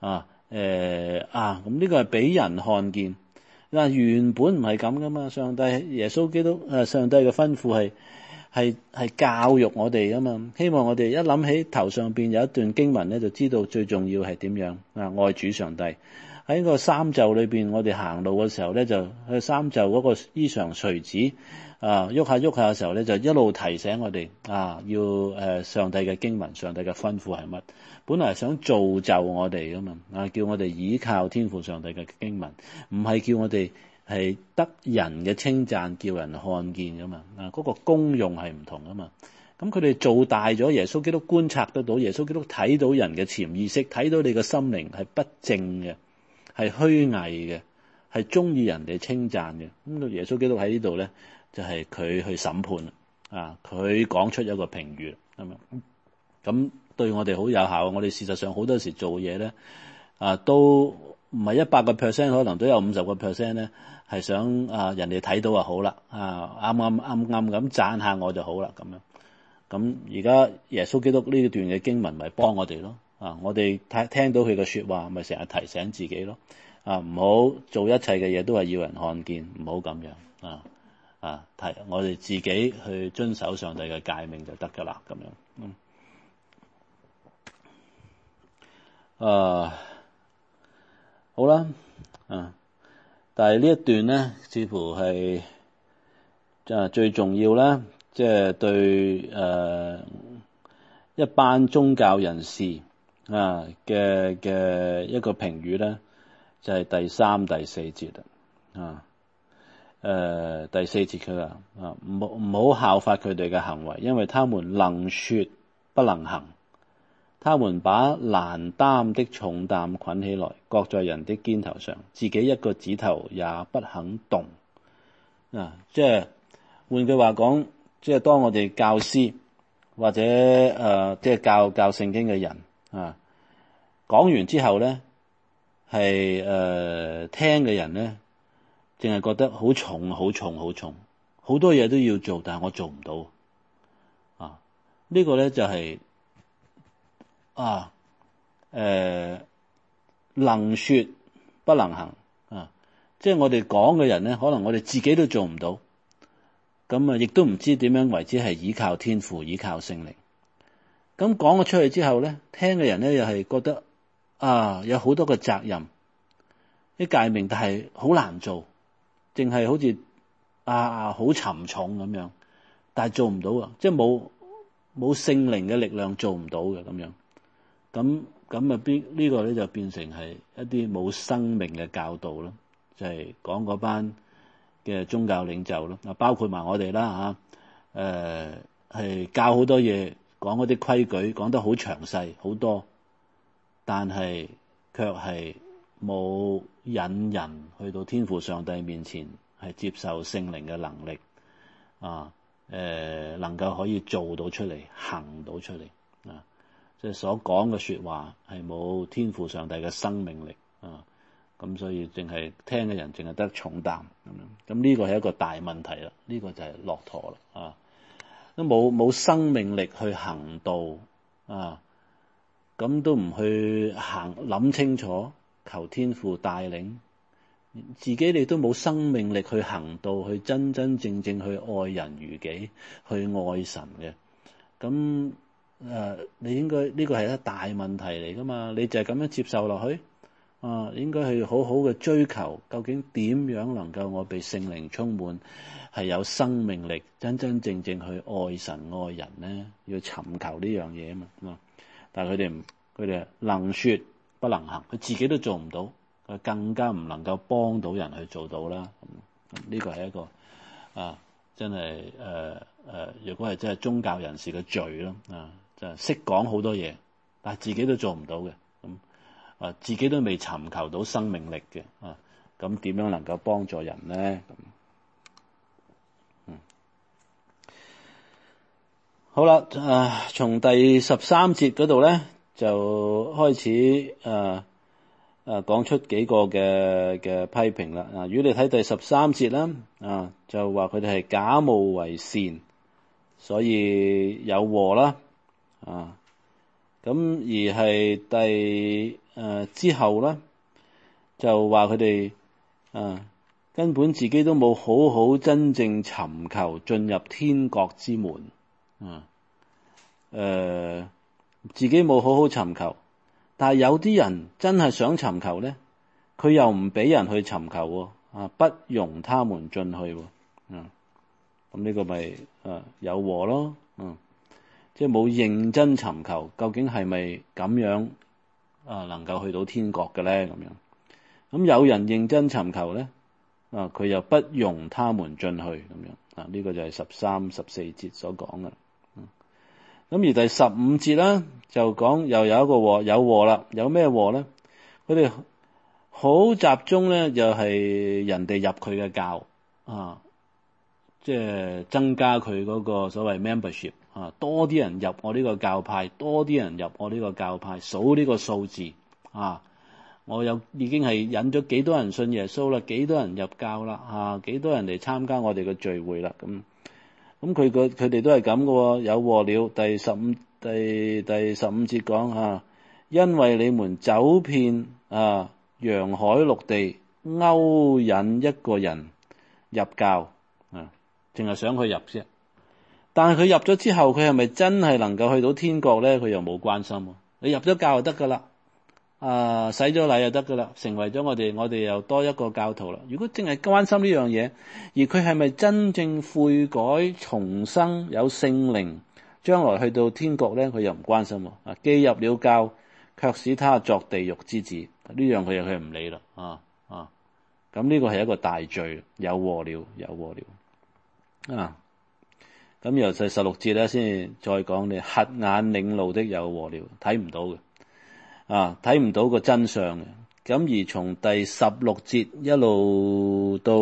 Speaker 1: 咁呢個係俾人看見。原本唔係咁噶嘛，上帝耶穌基督上帝嘅吩咐係教育我哋啊嘛，希望我哋一諗起頭上邊有一段經文咧，就知道最重要係點樣愛主上帝。喺個衫袖裏邊，我哋行路嘅時候咧，就去衫袖嗰個衣裳垂子喐下喐下嘅時候咧，就一路提醒我哋要上帝嘅經文，上帝嘅吩咐係乜？本來係想造就我哋噶嘛叫我哋依靠天父上帝嘅經文，唔係叫我哋係得人嘅稱讚，叫人看見噶嘛嗰個功用係唔同噶嘛。咁佢哋做大咗，耶穌基督觀察得到，耶穌基督睇到人嘅潛意識，睇到你嘅心靈係不正嘅，係虛偽嘅，係中意人哋稱讚嘅。咁耶穌基督喺呢度咧，就係佢去審判佢講出一個評語係咪？咁對我哋好有效。我哋事實上好多時做嘢咧都唔係100%，可能都有50%咧，係想人哋睇到就好啦，啱咁讚下我就好啦咁樣。咁而家耶穌基督呢段嘅經文咪幫我哋咯我哋聽到佢嘅說話，咪成日提醒自己咯唔好做一切嘅嘢都係要人看見，唔好咁樣提我哋自己去遵守上帝嘅誡命就得噶啦咁樣。好啦但係呢一段咧，似乎係最重要啦，即係對一班宗教人士嘅一個評語咧，就係第3、第4節第4節佢話唔好效法佢哋嘅行為，因為他們能說不能行。他們把難擔的重擔捆起來，擱在人的肩頭上，自己一個指頭也不肯動。即係換句話講，即係當我哋教師或者即係教聖經嘅人講完之後咧，係聽嘅人咧，淨係覺得好重，好重，好重，好多嘢都要做，但係我做唔到呢個咧就係能說不能行即係我哋講嘅人咧，可能我哋自己都做唔到咁啊，亦都唔知點樣為之係依靠天父、依靠聖靈。咁講咗出去之後咧，聽嘅人咧又係覺得有好多個責任，啲誡命，但係好難做，淨係好似好沉重咁樣，但係做唔到啊！即係冇聖靈嘅力量做唔到嘅咁樣。咁啊呢個咧就變成係一啲冇生命嘅教導咯，就係講嗰班嘅宗教領袖咯，包括埋我哋啦係教好多嘢，講嗰啲規矩講得好詳細好多，但係卻係冇引人去到天父上帝面前係接受聖靈嘅能力能夠可以做到出嚟，行到出嚟即係所講嘅說話係冇天父上帝嘅生命力咁所以淨係聽嘅人淨係得重擔咁呢個係一個大問題啦，呢個就係駱駝啦都冇生命力去行道咁都唔去諗清楚，求天父帶領自己，你都冇生命力去行道，去真真正正去愛人如己，去愛神嘅咁你應該呢個係一個大問題嚟噶嘛？你就係咁樣接受落去應該去好好嘅追求，究竟點樣能夠我被聖靈充滿，係有生命力，真真正正去愛神愛人呢？要尋求呢樣嘢啊嘛但係佢哋能說不能行，佢自己都做唔到，佢更加唔能夠幫到人去做到啦。呢個係一個真係如果係真係宗教人士嘅罪咯就係識講好多嘢，但係自己都做唔到嘅自己都未尋求到生命力嘅咁點樣能夠幫助人呢？好啦從第13節嗰度咧就開始講出幾個嘅批評啦如果你睇第13節啦就話佢哋係假冒為善，所以有禍啦咁而係之後咧就話佢哋根本自己都冇好好真正尋求進入天國之門自己冇好好尋求，但係有啲人真係想尋求咧，佢又唔俾人去尋求不容他們進去咁呢個咪有禍咯即係冇認真尋求，究竟係咪咁樣能夠去到天國嘅咧？咁有人認真尋求咧佢又不容他們進去咁樣呢個就係13、14節所講嘅。咁而第15節咧就講又有一個禍，有禍啦，有咩禍咧？佢哋好集中咧，又係人哋入佢嘅教即係增加佢嗰個所謂 membership 多啲人入我呢個教派，多啲人入我呢個教派，數呢個數字我已經係引咗幾多人信耶穌啦，幾多人入教啦幾多人嚟參加我哋嘅聚會啦咁佢哋都係咁嘅有禍了。第15節講因為你們走遍洋海陸地，勾引一個人入教淨係想佢入啫，但係佢入咗之後，佢係咪真係能夠去到天國咧？佢又冇關心你入咗教就得噶啦洗咗禮就得噶啦，成為咗我哋又多一個教徒啦。如果淨係關心呢樣嘢，而佢係咪真正悔改重生有聖靈，將來去到天國咧，佢又唔關心既入了教，卻使他作地獄之子，呢樣佢唔理啦咁呢個係一個大罪，有禍了咁由第16節咧先再講，你瞎眼領路的有禍了，睇唔到嘅睇唔到個真相嘅。咁而從第16節一路到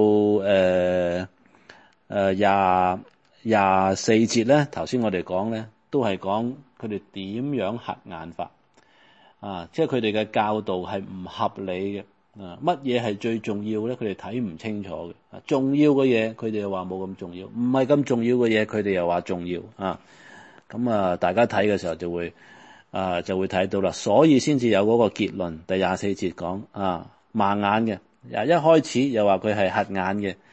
Speaker 1: 24節咧，頭先我哋講咧都係講佢哋點樣瞎眼法即係佢哋嘅教導係唔合理嘅乜嘢係最重要咧？佢哋睇唔清楚嘅重要嘅嘢，佢哋又話冇咁重要；唔係咁重要嘅嘢，佢哋又話重要咁大家睇嘅時候就會睇到啦，所以先至有嗰個結論。第24節講盲眼嘅，一開始又話佢係瞎眼嘅，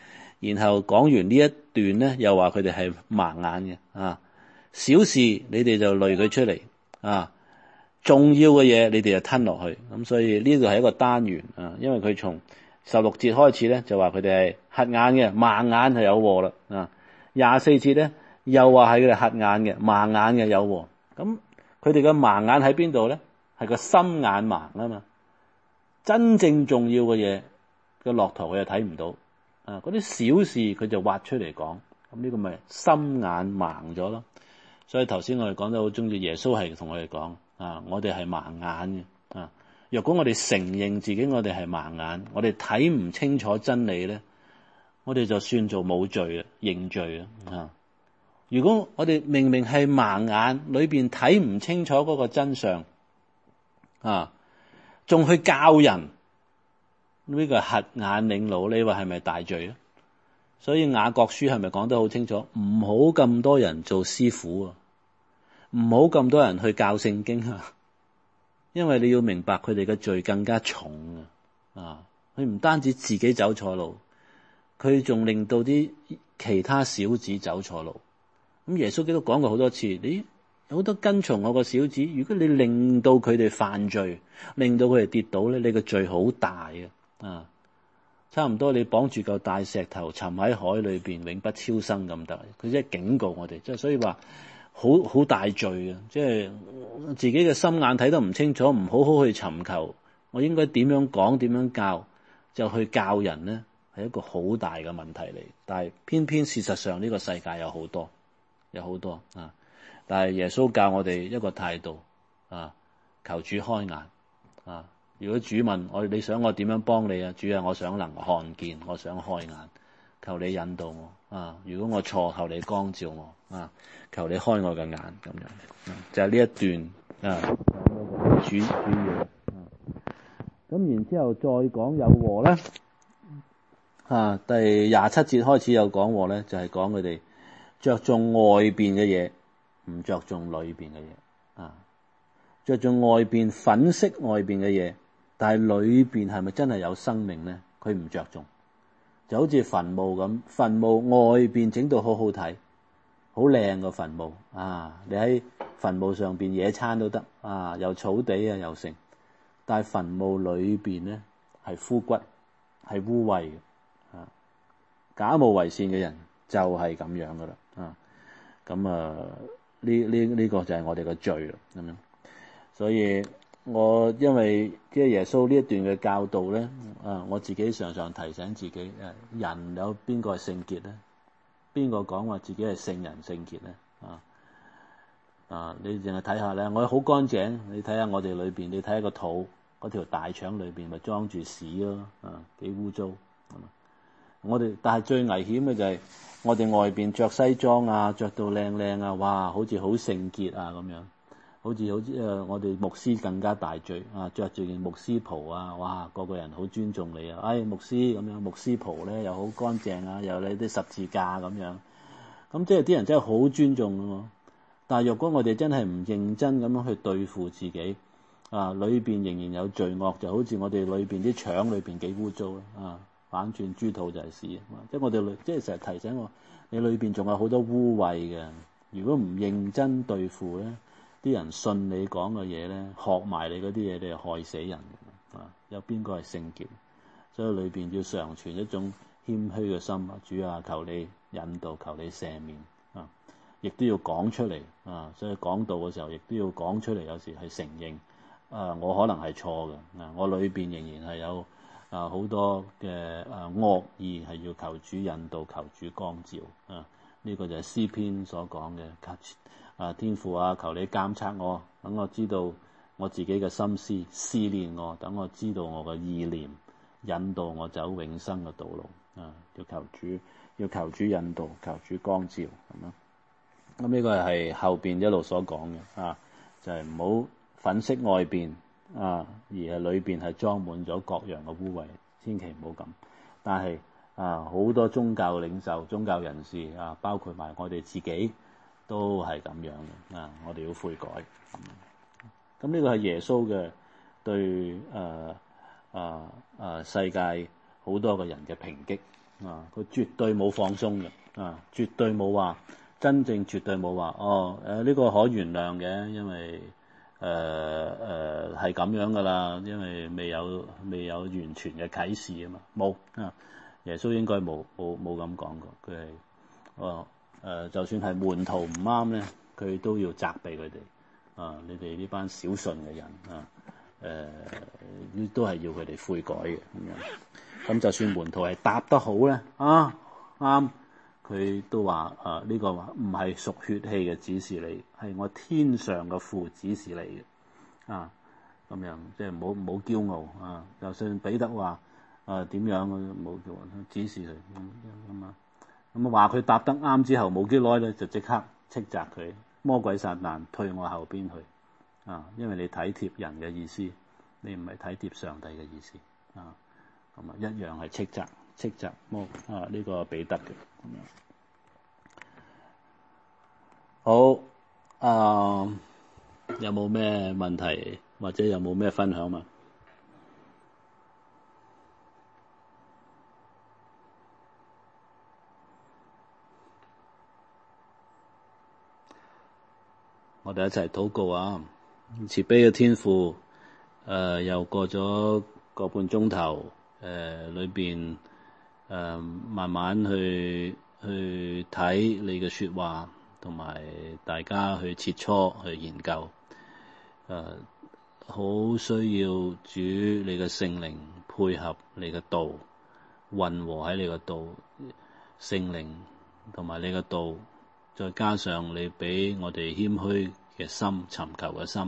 Speaker 1: 然後講完呢一段咧，又話佢哋係盲眼嘅啊。小事你哋就累佢出嚟啊，重要嘅嘢你哋就吞落去。咁所以呢度係一個單元啊，因為佢從16節開始咧就話佢哋係瞎眼嘅，盲眼係有禍啦啊。24節咧又話係佢哋瞎眼嘅，盲眼嘅有禍。咁佢哋嘅盲眼喺邊度咧？係個心眼盲啊嘛，真正重要嘅嘢個駱駝佢又睇唔到啊，嗰啲小事佢就挖出嚟講。咁呢個咪心眼盲咗咯。所以頭先我哋講得好中意，耶穌係同我哋講啊，我哋係盲眼嘅啊。若果我哋承認自己我哋係盲眼，我哋睇唔清楚真理咧，我哋就算做冇罪啊，認罪啊。如果我哋明明係盲眼，裏邊睇唔清楚嗰個真相啊，仲去教人，呢個係瞎眼領路，你話係咪大罪啊？所以雅各書係咪講得好清楚？唔好咁多人做師傅啊，唔好咁多人去教聖經啊，因為你要明白佢哋嘅罪更加重啊！佢唔單止自己走錯路，佢仲令到啲其他小子走錯路。咁耶穌基督講過好多次，你有好多跟從我個小子，如果你令到佢哋犯罪，令到佢哋跌倒咧，你個罪好大啊！差唔多你綁住嚿大石頭沉喺海裏邊永不超生咁得。佢即係警告我哋，即係所以話好大罪啊！即係自己嘅心眼睇得唔清楚，唔好好去尋求，我應該點樣講點樣教，就去教人咧，係一個好大嘅問題嚟。但係偏偏事實上呢個世界有好多啊！但係耶穌教我哋一個態度啊，求主開眼啊！如果主問我，你想我點樣幫你啊？主啊，我想能看見，我想開眼，求你引導我啊！如果我錯，求你光照我啊！求你開我嘅眼，咁樣就係呢一段啊，主要咁然之後再講有禍咧啊，第27節開始有講禍咧，就係講佢哋着重外邊嘅嘢，唔着重裏邊嘅嘢啊，着重外邊粉飾外邊嘅嘢。但係裏邊係咪真係有生命咧？佢唔着重，就好似墳墓咁，墳墓外邊整到好好睇，好靚個墳墓啊！你喺墳墓上邊野餐都得啊，又草地啊又成。但係墳墓裏邊咧係枯骨，係污穢嘅啊！假冒為善嘅人就係咁樣噶啦啊！咁啊呢個就係我哋嘅罪啦咁樣，所以。我因為即係耶穌呢一段嘅教導咧，我自己常常提醒自己，人有邊個係聖潔咧？邊個講話自己係聖人聖潔咧？你淨係睇下咧，我好乾淨，你睇下我哋裏邊，你睇下個肚嗰條大腸裏邊咪裝住屎咯，幾污糟。我哋但係最危險嘅就係我哋外邊着西裝啊，着到靚靚啊，哇，好似好聖潔啊咁樣。好似我哋牧師更加大罪啊！着住件牧師袍啊，哇，個個人好尊重你啊！牧師咁樣，牧師袍咧又好乾淨啊，又有你啲十字架咁樣，咁即係啲人真係好尊重㗎喎。但係若果我哋真係唔認真咁樣去對付自己啊，裏邊仍然有罪惡，就好似我哋裏邊啲腸裏邊幾污糟啊！反轉豬肚就係屎，即係我哋即係成日提醒我，你裏邊仲有好多污穢嘅，如果唔認真對付咧。啲人信你講嘅嘢咧，學埋你嗰啲嘢，你係害死人啊！有邊個係聖潔？所以裏邊要常存一種謙虛嘅心啊！主啊，求你引導，求你赦免啊！亦都要講出嚟啊！所以講道嘅時候，亦都要講出嚟。有時係承認我可能係錯嘅啊！我裏邊仍然係有好多嘅惡意，係要求主引導，求主光照啊！呢個就係詩篇所講嘅。天父啊，求你監察我，等我知道我自己嘅心思，試煉我，等我知道我嘅意念，引導我走永生嘅道路啊！要求主引導，求主光照咁咯。咁呢個係後邊一路所講嘅啊，就係唔好粉飾外邊啊，而係裏邊係裝滿咗各樣嘅污穢，千祈唔好咁。但係好多宗教領袖、宗教人士啊，包括埋我哋自己。都係咁樣嘅啊！我哋要悔改。咁呢個係耶穌嘅對世界好多個人嘅抨擊啊，佢絕對冇放鬆嘅，啊，絕對冇話真正絕對冇話呢個可原諒嘅，因為係咁樣噶啦，因為未有完全嘅啟示啊嘛，冇啊，耶穌應該冇咁講過，佢係就算係門徒唔啱咧，佢都要責備佢哋啊，你哋呢班小信嘅人啊，都係要佢哋悔改嘅咁樣。咁就算門徒係答得好咧，啱，佢都話呢個唔係屬血氣嘅指示你，係我天上嘅父指示你嘅啊，咁樣即係唔好驕傲啊！就算彼得話點樣，冇叫指示佢咁啊，咁話佢答得啱之後冇幾耐咧，就即刻斥責佢，魔鬼撒旦退我後邊去啊！因為你體貼人嘅意思，你唔係體貼上帝嘅意思啊！咁啊，一樣係斥責呢個彼得嘅咁樣。好有冇咩問題或者有冇咩分享嘛？我哋一齊禱告啊！慈悲嘅天父，又過咗個半鐘頭。裏邊慢慢去睇你嘅說話，同埋大家去切磋去研究，好需要主你嘅聖靈配合你嘅道，混和喺你嘅道，聖靈同埋你嘅道，再加上你俾我哋謙虛嘅心、尋求嘅心，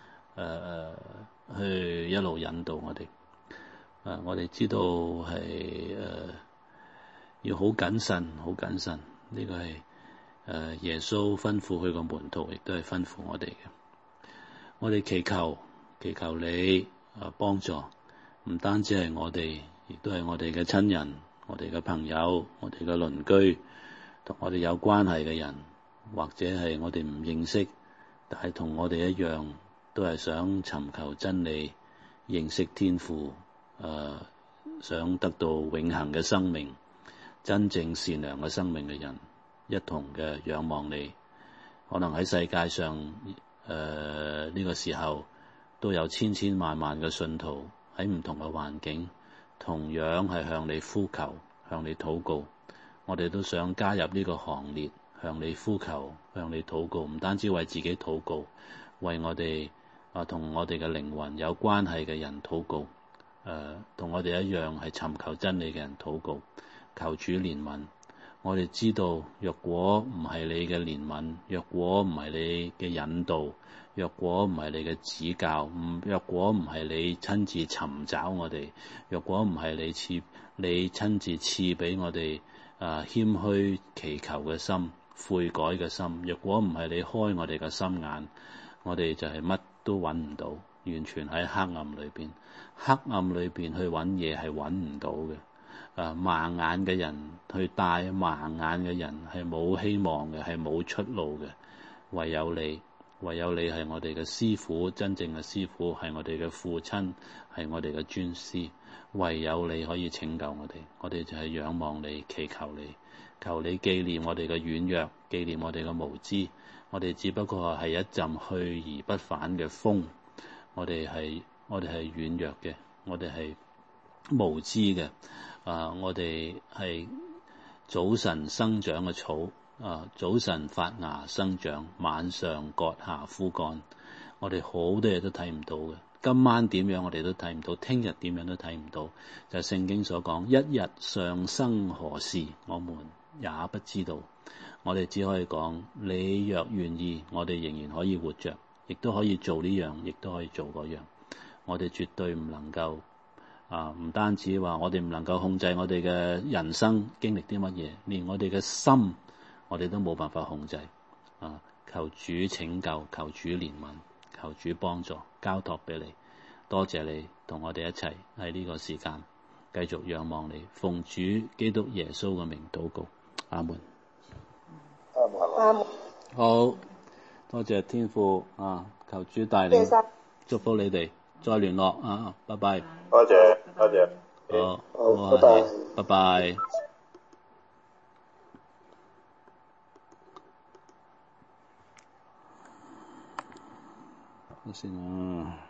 Speaker 1: 去一路引導我哋。我哋知道係要好謹慎，呢個係耶穌吩咐佢個門徒，亦都係吩咐我哋嘅。我哋祈求你幫助，唔單止係我哋，亦都係我哋嘅親人、我哋嘅朋友、我哋嘅鄰居，同我哋有關係嘅人，或者係我哋唔認識，但係同我哋一樣，都係想尋求真理、認識天父。想得到永恆嘅生命，真正善良嘅生命嘅人，一同嘅仰望你。可能喺世界上呢個時候都有千千萬萬嘅信徒喺唔同嘅環境，同樣係向你呼求，向你禱告。我哋都想加入呢個行列，向你呼求，向你禱告，唔單止為自己禱告，為我哋同我哋嘅靈魂有關係嘅人禱告。同我哋一樣係尋求真理嘅人禱告，求主憐憫。我哋知道，若果唔係你嘅憐憫，若果唔係你嘅引導，若果唔係你嘅指教，若果唔係你親自尋找我哋，若果唔係你親自賜俾我哋謙虛祈求嘅心、悔改嘅心，若果唔係你開我哋嘅心眼，我哋就係乜都揾唔到。完全喺黑暗裏邊去揾嘢係揾唔到嘅。盲眼嘅人去帶盲眼嘅人係冇希望嘅，係冇出路嘅。唯有你係我哋嘅師傅，真正嘅師傅係我哋嘅父親，係我哋嘅尊師。唯有你可以拯救我哋就係仰望你，祈求你，求你紀念我哋嘅軟弱，紀念我哋嘅無知。我哋只不過係一陣去而不返嘅風。我哋係軟弱嘅，我哋係無知嘅，我哋係早晨生長嘅草，早晨發芽生長，晚上割下枯乾。我哋好多嘢都睇唔到嘅，今晚點樣我哋都睇唔到，聽日點樣都睇唔到。就係聖經所講，一日上生何事，我們也不知道。我哋只可以講，你若願意，我哋仍然可以活着。亦都可以做呢樣，亦都可以做嗰樣。我哋絕對唔能夠唔單止話我哋唔能夠控制我哋嘅人生經歷啲乜嘢，連我哋嘅心，我哋都冇辦法控制。求主拯救，求主憐憫，求主幫助，交託俾你。多謝你同我哋一齊喺呢個時間繼續仰望你，奉主基督耶穌嘅名禱告，阿門。
Speaker 3: 阿門。
Speaker 1: 好。多謝天父求主帶領，祝福你哋，再聯絡拜拜。
Speaker 2: 多謝。
Speaker 1: 好，拜拜。 先啦。